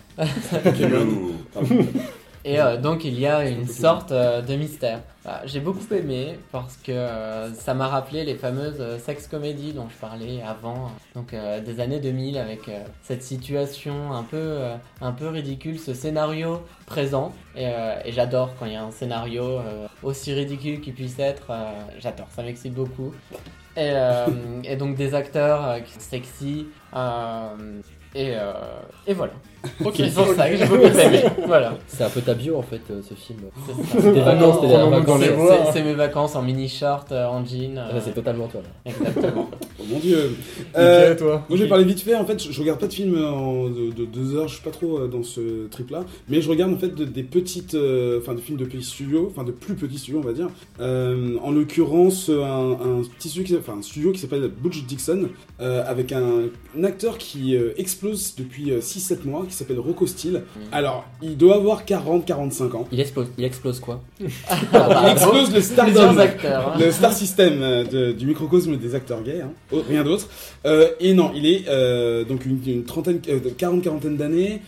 Et euh, donc il y a une sorte euh, de mystère. Bah, j'ai beaucoup aimé parce que euh, ça m'a rappelé les fameuses euh, sex comédies dont je parlais avant, donc euh, des années deux mille, avec euh, cette situation un peu, euh, un peu ridicule, ce scénario présent. Et, euh, et j'adore quand il y a un scénario euh, aussi ridicule qu'il puisse être, euh, j'adore, ça m'excite beaucoup. Et, euh, et donc des acteurs euh, qui sont sexy. Euh, et, euh, et voilà. Ok. C'est pour ça que j'ai beaucoup aimé. Voilà. C'est un peu ta bio en fait, euh, ce film. C'est ça. Tes vacances, tes C'est- dernières vacances. c'est- les voir. c'est- C'est mes vacances en mini short, euh, en jean. euh, Ah, c'est totalement toi là. Exactement. Oh mon dieu. Euh, Euh, toi Moi je vais parler vite fait, en fait je, je regarde pas de films en, de, de deux heures, je suis pas trop euh, dans ce trip là, mais je regarde en fait de- des petites, euh, enfin des films de petits studios, enfin de plus petits studios on va dire, euh, en l'occurrence un, un petit studio qui, enfin, un studio qui s'appelle Butch Dixon, euh, avec un, un acteur qui euh, explose depuis six sept mois, qui s'appelle Rocco Steele. Alors il doit avoir quarante quarante-cinq ans, Il explose, il explose quoi? il explose le stardom. Plusieurs acteurs. hein. Le star system euh, de- du microcosme des acteurs gays, hein. Oh, rien d'autre. Euh, et non, il est euh, donc une, une trentaine, euh, quarante quarantaine d'années,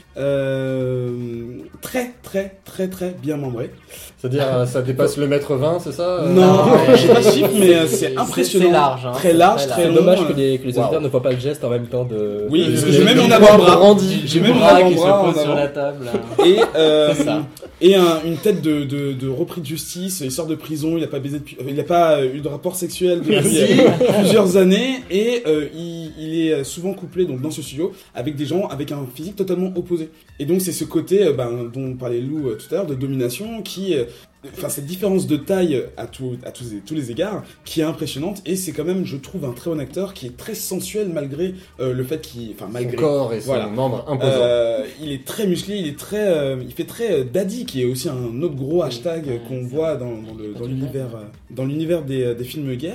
euh, très très très très bien membré. C'est-à-dire, euh, ça dépasse le mètre vingt, c'est ça euh, non, ouais. j'ai pas de chiffre, mais euh, c'est C'est- impressionnant. c'est large, hein. Très large, C'est très C'est long. dommage euh, que les, que les waouh. auditeurs ne voient pas le geste en même temps de. Oui, de- parce que de- j'ai même de- mon de- avant-bras. brandi. J'ai Le même mon bras qui se avant-bras en pose sur avant. la table. Et, euh, C'est ça. et un- une tête de, de, de repris de justice. Il sort de prison, il a pas baisé depuis, il a pas euh, eu de rapport sexuel depuis euh, plusieurs années, et euh, il, il est souvent couplé donc dans ce studio avec des gens avec un physique totalement opposé. Et donc c'est ce côté euh, ben, dont parlait Lou euh, tout à l'heure de domination qui euh, Enfin, cette différence de taille à, tout, à tous, tous les égards qui est impressionnante, et c'est quand même, je trouve, un très bon acteur qui est très sensuel malgré euh, le fait qu'il, enfin Son malgré corps et son Voilà. membre imposant. euh, il est très musclé, il est très, euh, il fait très euh, daddy, qui est aussi un autre gros hashtag euh, qu'on voit dans, dans le- dans l'univers, euh, dans l'univers des, des films gays.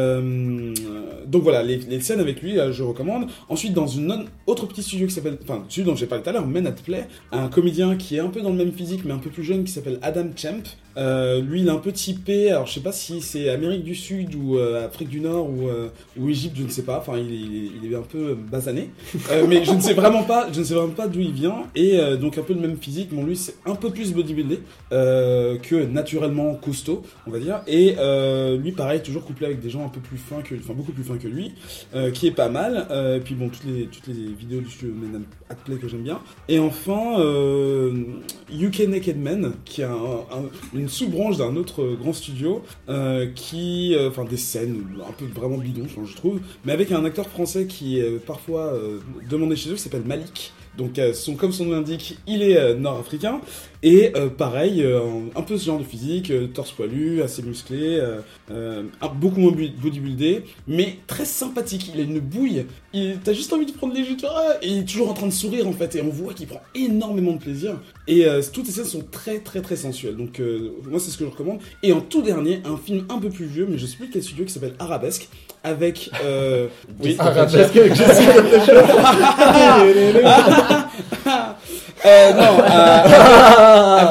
Euh, donc voilà, les, les scènes avec lui, euh, je recommande. Ensuite, dans une non- autre petit studio qui s'appelle, enfin, celui dont j'ai parlé tout à l'heure, Men at Play, un comédien qui est un peu dans le même physique, mais un peu plus jeune, qui s'appelle Adam Champ. Euh, lui, il est un peu typé, alors je sais pas si c'est Amérique du Sud ou euh, Afrique du Nord ou, euh, ou Égypte, je ne sais pas. Enfin, il est, il est un peu basané, euh, mais je ne sais vraiment pas, je ne sais vraiment pas d'où il vient. Et euh, donc un peu le même physique. Bon, lui, c'est un peu plus bodybuildé euh, que naturellement costaud, on va dire. Et euh, lui, pareil, toujours couplé avec des gens un peu plus fins que, enfin beaucoup plus fins que lui, euh, qui est pas mal. Euh, et puis bon, toutes les toutes les vidéos du studio Men at Play que j'aime bien. Et enfin, euh, U K Naked Men, qui est un, un- une sous-branche d'un autre grand studio, euh, qui, euh, enfin des scènes un peu vraiment bidons, je trouve, mais avec un acteur français qui est euh, parfois euh, demandé chez eux, qui s'appelle Malik. Donc, euh, son, comme son nom l'indique, il est euh, nord-africain. Et euh, pareil, euh, un peu ce genre de physique, euh, torse poilu, assez musclé, euh, euh, un- beaucoup moins bu- bodybuildé, mais très sympathique. Il a une bouille, il, t'as juste envie de prendre les jus, tu vois, et il est toujours en train de sourire en fait, et on voit qu'il prend énormément de plaisir. Et euh, toutes ces scènes sont très très très sensuelles, donc euh, moi c'est ce que je recommande. Et en tout dernier, un film un peu plus vieux, mais je sais plus quel studio, qui s'appelle Arabesque, avec... Euh, oui, Arabesque avec Jessica Euh, non, euh,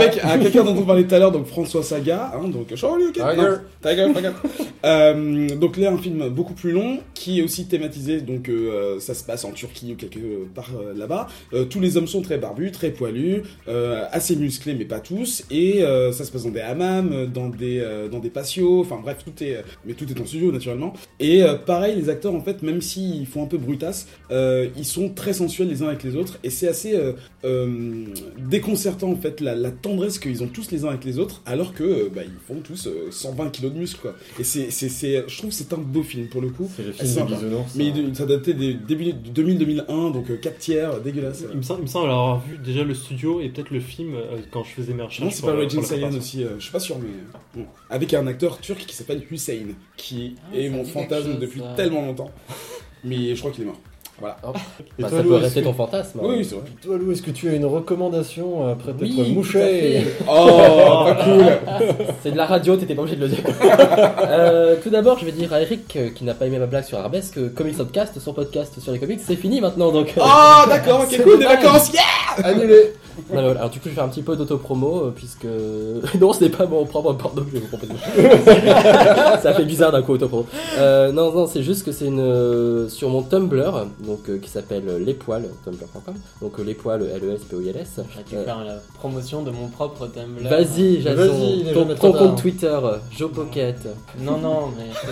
avec à quelqu'un dont on parlait tout à l'heure, donc François Saga, hein, donc Charlie, ok, Tiger. non, Tiger, Tiger. euh, donc là un film beaucoup plus long qui est aussi thématisé, donc euh, ça se passe en Turquie ou quelque part euh, là-bas. Euh, tous les hommes sont très barbus, très poilus, euh, assez musclés mais pas tous, et euh, ça se passe dans des hammams, dans des euh, dans des patios, enfin bref tout est, mais tout est en studio naturellement. Et euh, pareil les acteurs en fait même s'ils font un peu brutasse, euh, ils sont très sensuels les uns avec les autres et c'est assez euh, euh, déconcertant en fait la, la tendresse qu'ils ont tous les uns avec les autres alors que euh, bah, ils font tous euh, cent vingt kilos de muscles quoi. Et c'est, c'est, c'est, je trouve que c'est un beau film pour le coup. C'est le assez film de sympa. bisounours. Mais hein. il, ça datait des début de deux mille deux mille un donc euh, quatre tiers, dégueulasse. Il me semble, il me semble avoir vu déjà le studio et peut-être le film euh, quand je faisais mes recherches. Non, c'est pour, pas euh, Regin pour la Sayan préparation. aussi, euh, je suis pas sûr, mais bon. Avec un acteur turc qui s'appelle Hussein, qui Ah, est ça mon dit quelque fantasme chose, depuis ça. tellement longtemps. Mais je crois qu'il est mort. Voilà. Hop. Et Bah, toi, ça Lou, peut est-ce rester que- ton fantasme. hein. Oui, oui, c'est vrai. Toi, Lou, est-ce que tu as une recommandation après t'être Oui, mouché tout à fait. Oh, pas cool. C'est de la radio, t'étais pas obligé de le dire. Euh, tout d'abord, je vais dire à Eric, euh, qui n'a pas aimé ma blague sur Arabesque, que Comics Podcast, son podcast sur les comics, c'est fini maintenant. Donc, euh, Oh, d'accord, ok, C'est cool, des dommage. vacances, yeah. Annulé. non, mais voilà. Alors, du coup, je vais faire un petit peu d'autopromo, euh, puisque. Non, ce n'est pas mon propre porno que je vais vous proposer. Ça fait bizarre d'un coup, autopromo. Euh, non, non, c'est juste que c'est une. euh, Sur mon Tumblr, donc, euh, qui s'appelle euh, lespoils, tumblr point com. Donc, euh, lespoils, L E S P O I L S. Je vais te faire la promotion de mon propre Tumblr. Vas-y, Jason. Vas-y, il est ton jamais ton trop tard. compte Twitter, euh, Joe Pocket. Non, non,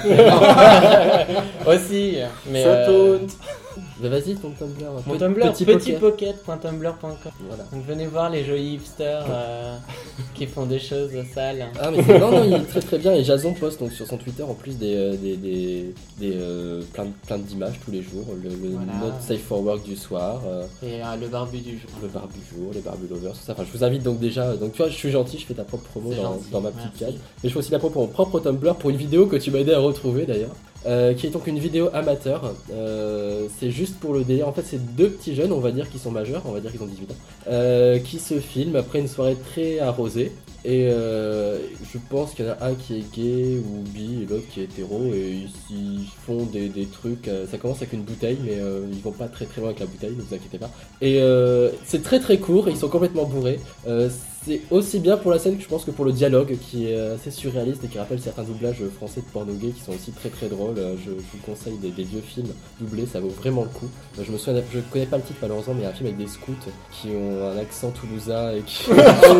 mais. Aussi. Mais, Ça euh, tourne. Mais vas-y, ton Tumblr. Mon Pe- Tumblr, Petit petit Pocket. pocket point tumblr point com. Voilà. Donc venez voir les jolis hipsters euh, qui font des choses sales. Ah mais c'est, non, non, il est très très bien et Jason poste donc sur son Twitter en plus des, euh, des, des, des euh, plein, de- plein d'images tous les jours, le, le Voilà. note safe for work du soir, euh, Et euh, le barbu du jour. le barbu du jour, les barbu lovers, tout ça. Enfin je vous invite donc déjà, donc tu vois je suis gentil, je fais ta propre promo C'est dans, gentil, dans ma petite merci. case. Mais je fais aussi la promo pour mon propre Tumblr pour une vidéo que tu m'as aidé à retrouver d'ailleurs. Euh, qui est donc une vidéo amateur, euh, c'est juste pour le délire, en fait c'est deux petits jeunes, on va dire qui sont majeurs, on va dire qu'ils ont dix-huit ans, euh, qui se filment après une soirée très arrosée, et euh, je pense qu'il y en a un qui est gay ou bi et l'autre qui est hétéro, et ils, ils font des, des trucs, euh, ça commence avec une bouteille, mais euh, ils vont pas très très loin avec la bouteille, ne vous inquiétez pas, et euh, c'est très très court, ils sont complètement bourrés, euh, c'est aussi bien pour la scène que je pense que pour le dialogue qui est assez surréaliste et qui rappelle certains doublages français de porno gay qui sont aussi très très drôles. Je, je vous conseille des, des vieux films doublés, ça vaut vraiment le coup. Je me souviens, je connais pas le titre malheureusement, mais il y a un film avec des scouts qui ont un accent toulousain et qui,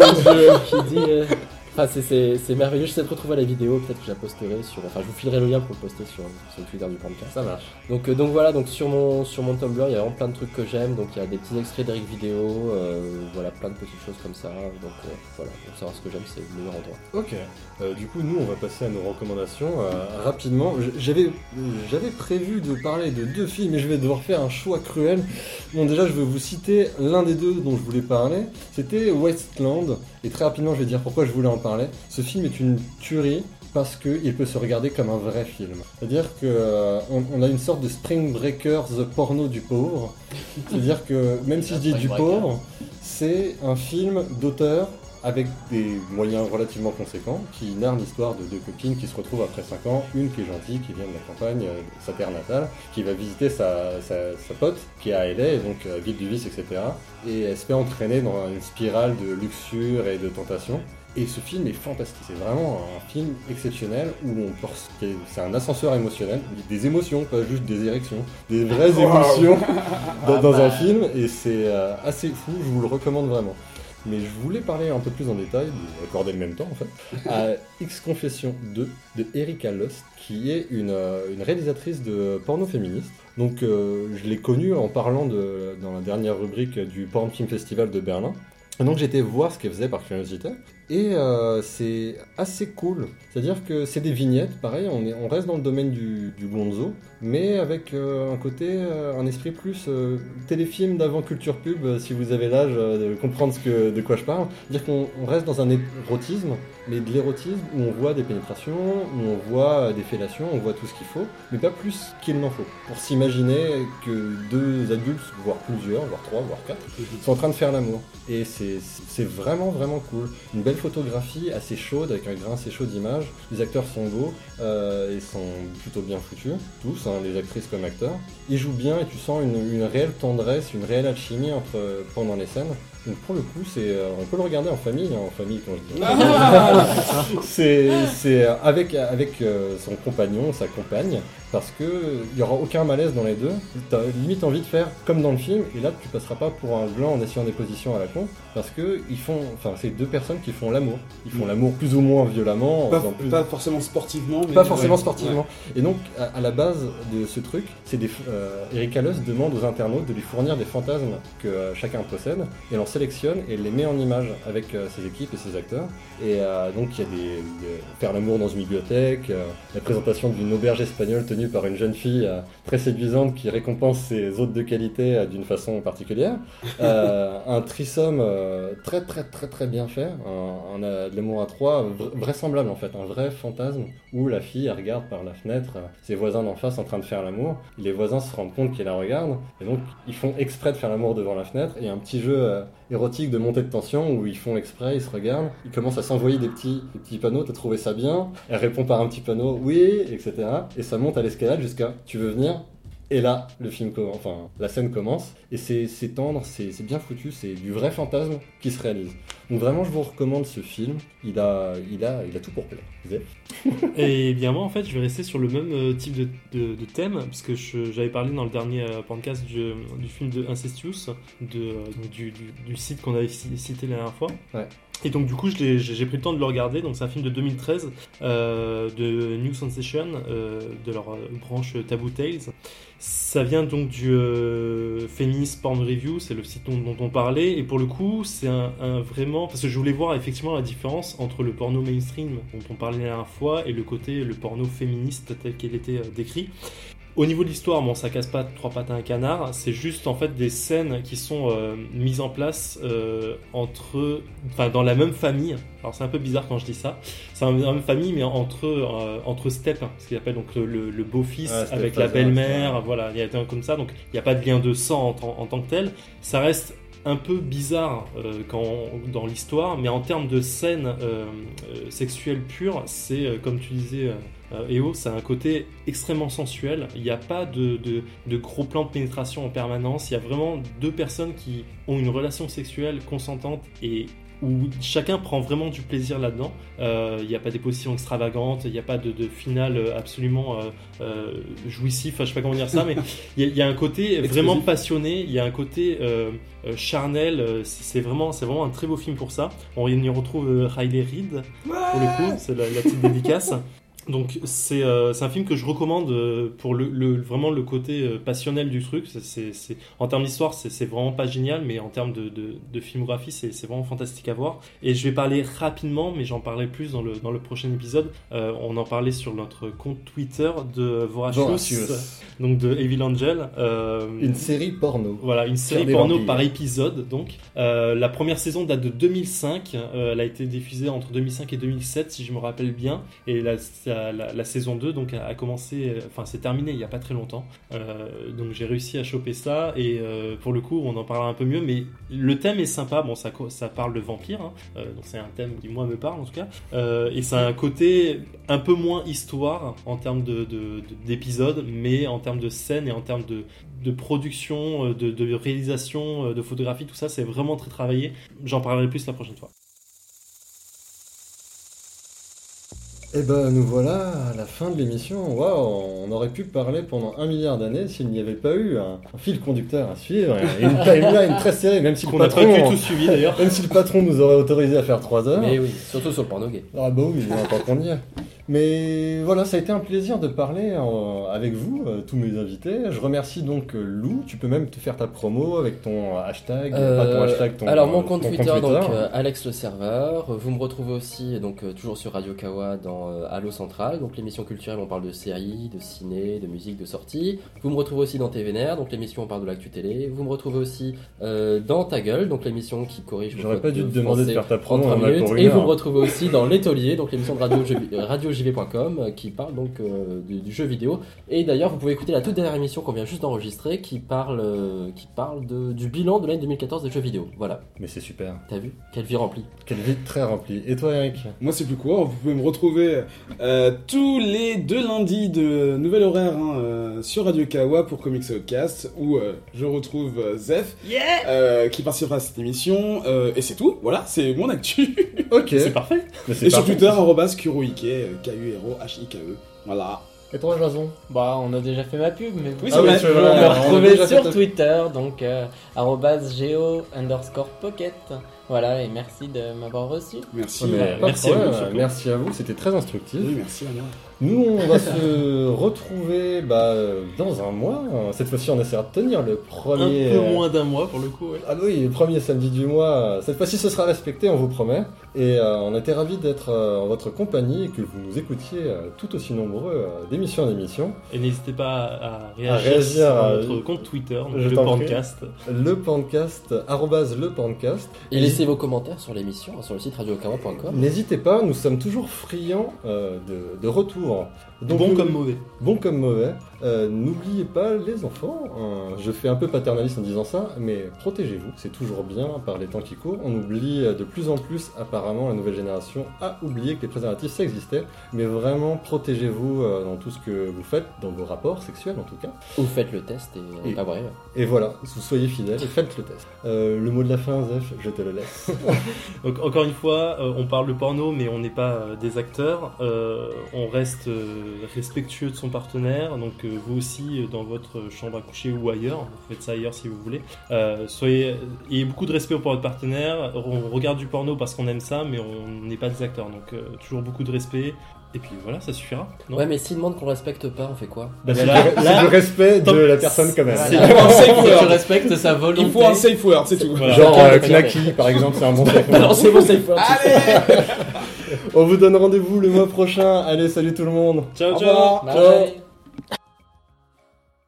qui dit. euh, Enfin, c'est, c'est, c'est merveilleux, je sais de retrouver la vidéo, peut-être que je la posterai sur. Enfin, je vous filerai le lien pour le poster sur, sur le Twitter du podcast. Ça marche. Donc, euh, donc voilà, donc sur mon, sur mon Tumblr, il y a vraiment plein de trucs que j'aime. Donc il y a des petits extraits d'Eric Vidéo, euh, voilà, plein de petites choses comme ça. Donc euh, voilà, pour savoir ce que j'aime, c'est le meilleur endroit. Ok. Euh, du coup, nous, on va passer à nos recommandations euh, rapidement. J- J'avais, j'avais prévu de parler de deux films, mais je vais devoir faire un choix cruel. Bon, déjà, je vais vous citer l'un des deux dont je voulais parler. C'était Wasteland. Et très rapidement, je vais dire pourquoi je voulais en parler. Ce film est une tuerie parce qu'il peut se regarder comme un vrai film. C'est-à-dire que euh, on, on a une sorte de Spring Breakers porno du pauvre. C'est-à-dire que même si je dis Spring du Breakers. pauvre, c'est un film d'auteur avec des moyens relativement conséquents, qui narre l'histoire de deux copines qui se retrouvent après cinq ans, une qui est gentille, qui vient de la campagne, euh, de sa terre natale, qui va visiter sa, sa, sa pote, qui est à L A, et donc euh, ville du vice, et cetera. Et elle se fait entraîner dans une spirale de luxure et de tentation. Et ce film est fantastique, c'est vraiment un film exceptionnel où on peut... c'est un ascenseur émotionnel, des émotions, pas juste des érections, des vraies Wow. émotions dans, Ah dans bah. un film, et c'est euh, assez fou, je vous le recommande vraiment. Mais je voulais parler un peu plus en détail, vous accorder le même temps en fait, à X Confession deux de Erika Lust, qui est une, euh, une réalisatrice de porno féministe. Donc euh, je l'ai connue en parlant de, dans la dernière rubrique du Porn Film Festival de Berlin. Et donc j'ai été voir ce qu'elle faisait par curiosité, et euh, c'est assez cool. C'est-à-dire que c'est des vignettes, pareil, on, est, on reste dans le domaine du, du gonzo, mais avec euh, un côté, euh, un esprit plus euh, téléfilm d'avant culture pub, euh, si vous avez l'âge euh, de comprendre ce que, de quoi je parle. C'est-à-dire qu'on on reste dans un érotisme, mais de l'érotisme où on voit des pénétrations, où on voit des fellations, on voit tout ce qu'il faut, mais pas plus qu'il n'en faut. Pour s'imaginer que deux adultes, voire plusieurs, voire trois, voire quatre, sont en train de faire l'amour. Et c'est, c'est vraiment, vraiment cool. Une belle photographie assez chaude, avec un grain assez chaud d'image. Les acteurs sont beaux euh, et sont plutôt bien foutus, tous, hein, les actrices comme acteurs. Ils jouent bien et tu sens une, une réelle tendresse, une réelle alchimie entre, pendant les scènes. Donc pour le coup, c'est, euh, on peut le regarder en famille, hein, en famille quand je dis. Ah c'est, c'est avec, avec euh, son compagnon, sa compagne, parce que il y aura aucun malaise dans les deux. T'as limite envie de faire comme dans le film, et là tu passeras pas pour un gland en essayant des positions à la con, parce que ils font, enfin c'est deux personnes qui font l'amour. Ils font l'amour plus ou moins violemment, en Pas, faisant plus. pas forcément sportivement, mais Pas forcément ouais. sportivement. Et donc, à, à la base de ce truc, c'est des, euh, Eric Halles demande aux internautes de lui fournir des fantasmes que euh, chacun possède, et l'en sélectionne et les met en image avec euh, ses équipes et ses acteurs. Et euh, donc, il y a des, des faire l'amour dans une bibliothèque, euh, la présentation d'une auberge espagnole tenue par une jeune fille euh, très séduisante qui récompense ses hôtes de qualité euh, d'une façon particulière, euh, un threesome euh, très très très très bien fait, un, un, euh, de l'amour à trois vra- vraisemblable en fait, un vrai fantasme où la fille elle regarde par la fenêtre euh, ses voisins d'en face en train de faire l'amour, et les voisins se rendent compte qu'elle la regarde, et donc ils font exprès de faire l'amour devant la fenêtre, et un petit jeu euh, érotique de montée de tension où ils font exprès, ils se regardent, ils commencent à s'envoyer des petits, des petits panneaux, t'as trouvé ça bien, elle répond par un petit panneau, oui, et cetera. Et ça monte à l'escalade jusqu'à tu veux venir. Et là, le film commence, enfin, la scène commence, et c'est, c'est tendre, c'est, c'est bien foutu, c'est du vrai fantasme qui se réalise. Donc vraiment, je vous recommande ce film, il a, il a, il a tout pour plaire. Zé. Et bien moi en fait je vais rester sur le même euh, type de, de, de thème, parce que je- j'avais parlé dans le dernier euh, podcast du, du film de Incestuous, de, euh, donc du, du, du site qu'on avait ci- cité la dernière fois. Ouais. Et donc du coup je l'ai- j'ai j'ai pris le temps de le regarder, donc c'est un film de deux mille treize euh, de New Sensation, euh, de leur euh, branche Taboo Tales. Ça vient donc du euh, Feminist Porn Review, c'est le site dont, dont on parlait, et pour le coup c'est un, un vraiment, parce que je voulais voir effectivement la différence entre le porno mainstream dont on parlait la dernière fois et le côté le porno féministe tel qu'il était euh, décrit. Au niveau de l'histoire, bon, ça casse pas trois pattes à un canard, c'est juste en fait des scènes qui sont euh, mises en place euh, entre, enfin dans la même famille. Alors c'est un peu bizarre quand je dis ça. C'est dans la même famille, mais entre euh, entre steps, ce qu'il appelle donc le, le beau-fils Ouais, step avec la father, belle-mère. ouais. Voilà, il y a un comme ça, donc il n'y a pas de lien de sang en, tant- en tant que tel. Ça reste un peu bizarre euh, quand, dans l'histoire, mais en termes de scène euh, euh, sexuelle pure, c'est euh, comme tu disais. Euh, Euh, Eo, ça a un côté extrêmement sensuel. Il n'y a pas de, de, de gros plans de pénétration en permanence. Il y a vraiment deux personnes qui ont une relation sexuelle consentante et où chacun prend vraiment du plaisir là-dedans. Euh, il n'y a pas des positions extravagantes, il n'y a pas de, de finale absolument euh, euh, jouissif, enfin, je sais pas comment dire ça, mais il y, a- il y a un côté vraiment passionné, il y a un côté euh, euh, charnel. euh, C'est c'est vraiment, c'est vraiment un très beau film pour ça. On y retrouve euh, Riley Reid, pour le coup, c'est la, la petite dédicace. Donc c'est euh, c'est un film que je recommande euh, pour le, le vraiment le côté euh, passionnel du truc. C'est, c'est, c'est- en termes d'histoire, c'est, c'est vraiment pas génial, mais en termes de, de, de filmographie, c'est, c'est vraiment fantastique à voir. Et je vais parler rapidement, mais j'en parlerai plus dans le dans le prochain épisode. Euh, on en parlait sur notre compte Twitter de Voracious, Voracious. donc de Evil Angel. Euh, Une série porno. voilà, une série des porno vampires. par épisode. Donc, Euh, la première saison date de deux mille cinq. Euh, elle a été diffusée entre deux mille cinq et deux mille sept, si je me rappelle bien. Et la, la, la- la saison deux, donc, a, a commencé, euh, enfin, c'est terminé il n'y a pas très longtemps. Euh, donc, j'ai réussi à choper ça. Et euh, pour le coup, on en parlera un peu mieux. Mais le thème est sympa. Bon, ça, co- ça parle de vampires. Hein. Euh, donc, c'est un thème qui, moi, me parle en tout cas. Euh, et ça a un côté un peu moins histoire en termes de, de- de- d'épisodes, mais en termes de scène et en termes de de production, euh, de, de réalisation, euh, de photographie, tout ça, c'est vraiment très travaillé. J'en parlerai plus la prochaine fois. Et ben nous voilà à la fin de l'émission. Waouh, on aurait pu parler pendant un milliard d'années s'il n'y avait pas eu un, un fil conducteur à suivre et une timeline très serrée, même si le Qu'on n'a pas patron, du tout suivi d'ailleurs. même si le patron nous aurait autorisé à faire trois heures. Mais oui, surtout sur le porno gay. Ah bah oui, on va pas qu'on y est. Mais voilà, ça a été un plaisir de parler euh, avec vous, euh, tous mes invités. Je remercie donc euh, Lou. Tu peux même te faire ta promo avec ton hashtag, Euh, pas ton hashtag, ton alors mon euh, compte ton Twitter, donc euh, Alex le serveur. Vous me retrouvez aussi donc euh, toujours sur Radio Kawa dans euh, Halo Central, donc l'émission culturelle, on parle de séries, de ciné, de musique, de sorties. Vous me retrouvez aussi dans T V N R, donc l'émission on parle de l'actu télé. Vous me retrouvez aussi euh, dans Ta Gueule, donc l'émission qui corrige. vos J'aurais fautes pas dû de te demander de français faire ta en promo trente on en a minutes. pour une Et vous heure. me retrouvez aussi dans L'étolier, donc l'émission de Radio, J- Radio J j v point com euh, qui parle donc euh, du, du jeu vidéo. Et d'ailleurs, vous pouvez écouter la toute dernière émission qu'on vient juste d'enregistrer qui parle, euh, qui parle de, du bilan de l'année deux mille quatorze des jeux vidéo. Voilà. Mais c'est super. T'as vu? Quelle vie remplie. Quelle vie très remplie. Et toi, Eric? Moi, c'est plus court. Vous pouvez me retrouver euh, tous les deux lundis de nouvel horaire hein, euh, sur Radio Kawa pour Comics Outcast où euh, je retrouve euh, Zef Yeah euh, qui participera à cette émission. Euh, et c'est tout. Voilà, c'est mon actu. Ok. C'est parfait. Mais c'est Et sur parfait. Twitter, arobase Kuroike, K U R O H I K E. Voilà. Et toi, Jason? Bah, on a déjà fait ma pub, mais vous Oui, Ah c'est oui, vrai. c'est pouvez vrai. me On a retrouver déjà fait sur ta- Twitter, donc euh, arobase geo underscore pocket. Voilà, et merci de m'avoir reçu. Merci. Ouais, mais euh, pas de merci à vous, problème, surtout. merci à vous, c'était très instructif. Oui, merci à moi. Nous, on va se retrouver bah, dans un mois. Cette fois-ci, on essaiera de tenir le premier. Un peu moins d'un mois pour le coup. Ouais. Ah oui, le premier samedi du mois. Cette fois-ci, ce sera respecté, on vous promet. Et euh, on était ravis d'être euh, en votre compagnie et que vous nous écoutiez euh, tout aussi nombreux euh, d'émission en émission. Et n'hésitez pas à réagir, réagir sur à- notre compte Twitter, donc Je le t'en prie. podcast. Le podcast, arrobase le podcast. Et laissez vos commentaires sur l'émission, hein, sur le site radio kawa point com. N'hésitez pas, nous sommes toujours friands euh, de, de retour. Donc, Bon euh, comme mauvais. Bon comme mauvais. Euh, N'oubliez pas les enfants. hein. Je fais un peu paternaliste en disant ça, mais protégez-vous. C'est toujours bien par les temps qui courent. On oublie euh, de plus en plus, apparemment, la nouvelle génération a oublié que les préservatifs ça existait. Mais vraiment, protégez-vous euh, dans tout ce que vous faites, dans vos rapports sexuels en tout cas. Ou faites le test et, Et- et pas bref. Et voilà, vous soyez fidèles et faites le test. Euh, le mot de la fin, Zef, je te le laisse. Donc encore une fois, euh, on parle de porno, mais on n'est pas euh, des acteurs. Euh, on reste euh, respectueux de son partenaire. Donc euh, vous aussi, euh, dans votre chambre à coucher ou ailleurs, vous faites ça ailleurs si vous voulez. Euh, soyez, ayez beaucoup de respect pour votre partenaire. On regarde du porno parce qu'on aime ça, mais on n'est pas des acteurs. Donc euh, toujours beaucoup de respect. Et puis voilà, ça suffira. Non Ouais, mais s'il demande qu'on le respecte pas, on fait quoi? Bah, C'est là- du- c'est là- du respect de Top. la personne quand même. Voilà. Il faut un safe Si tu word. respectes sa volonté. Il faut un safe word, c'est tout. Voilà. Genre Chacun euh, de Knacky par exemple, c'est un bon safe word. Balancez vos safe words. Allez On vous donne rendez-vous le mois prochain. Allez, salut tout le monde. Ciao, Au ciao. revoir. Bye.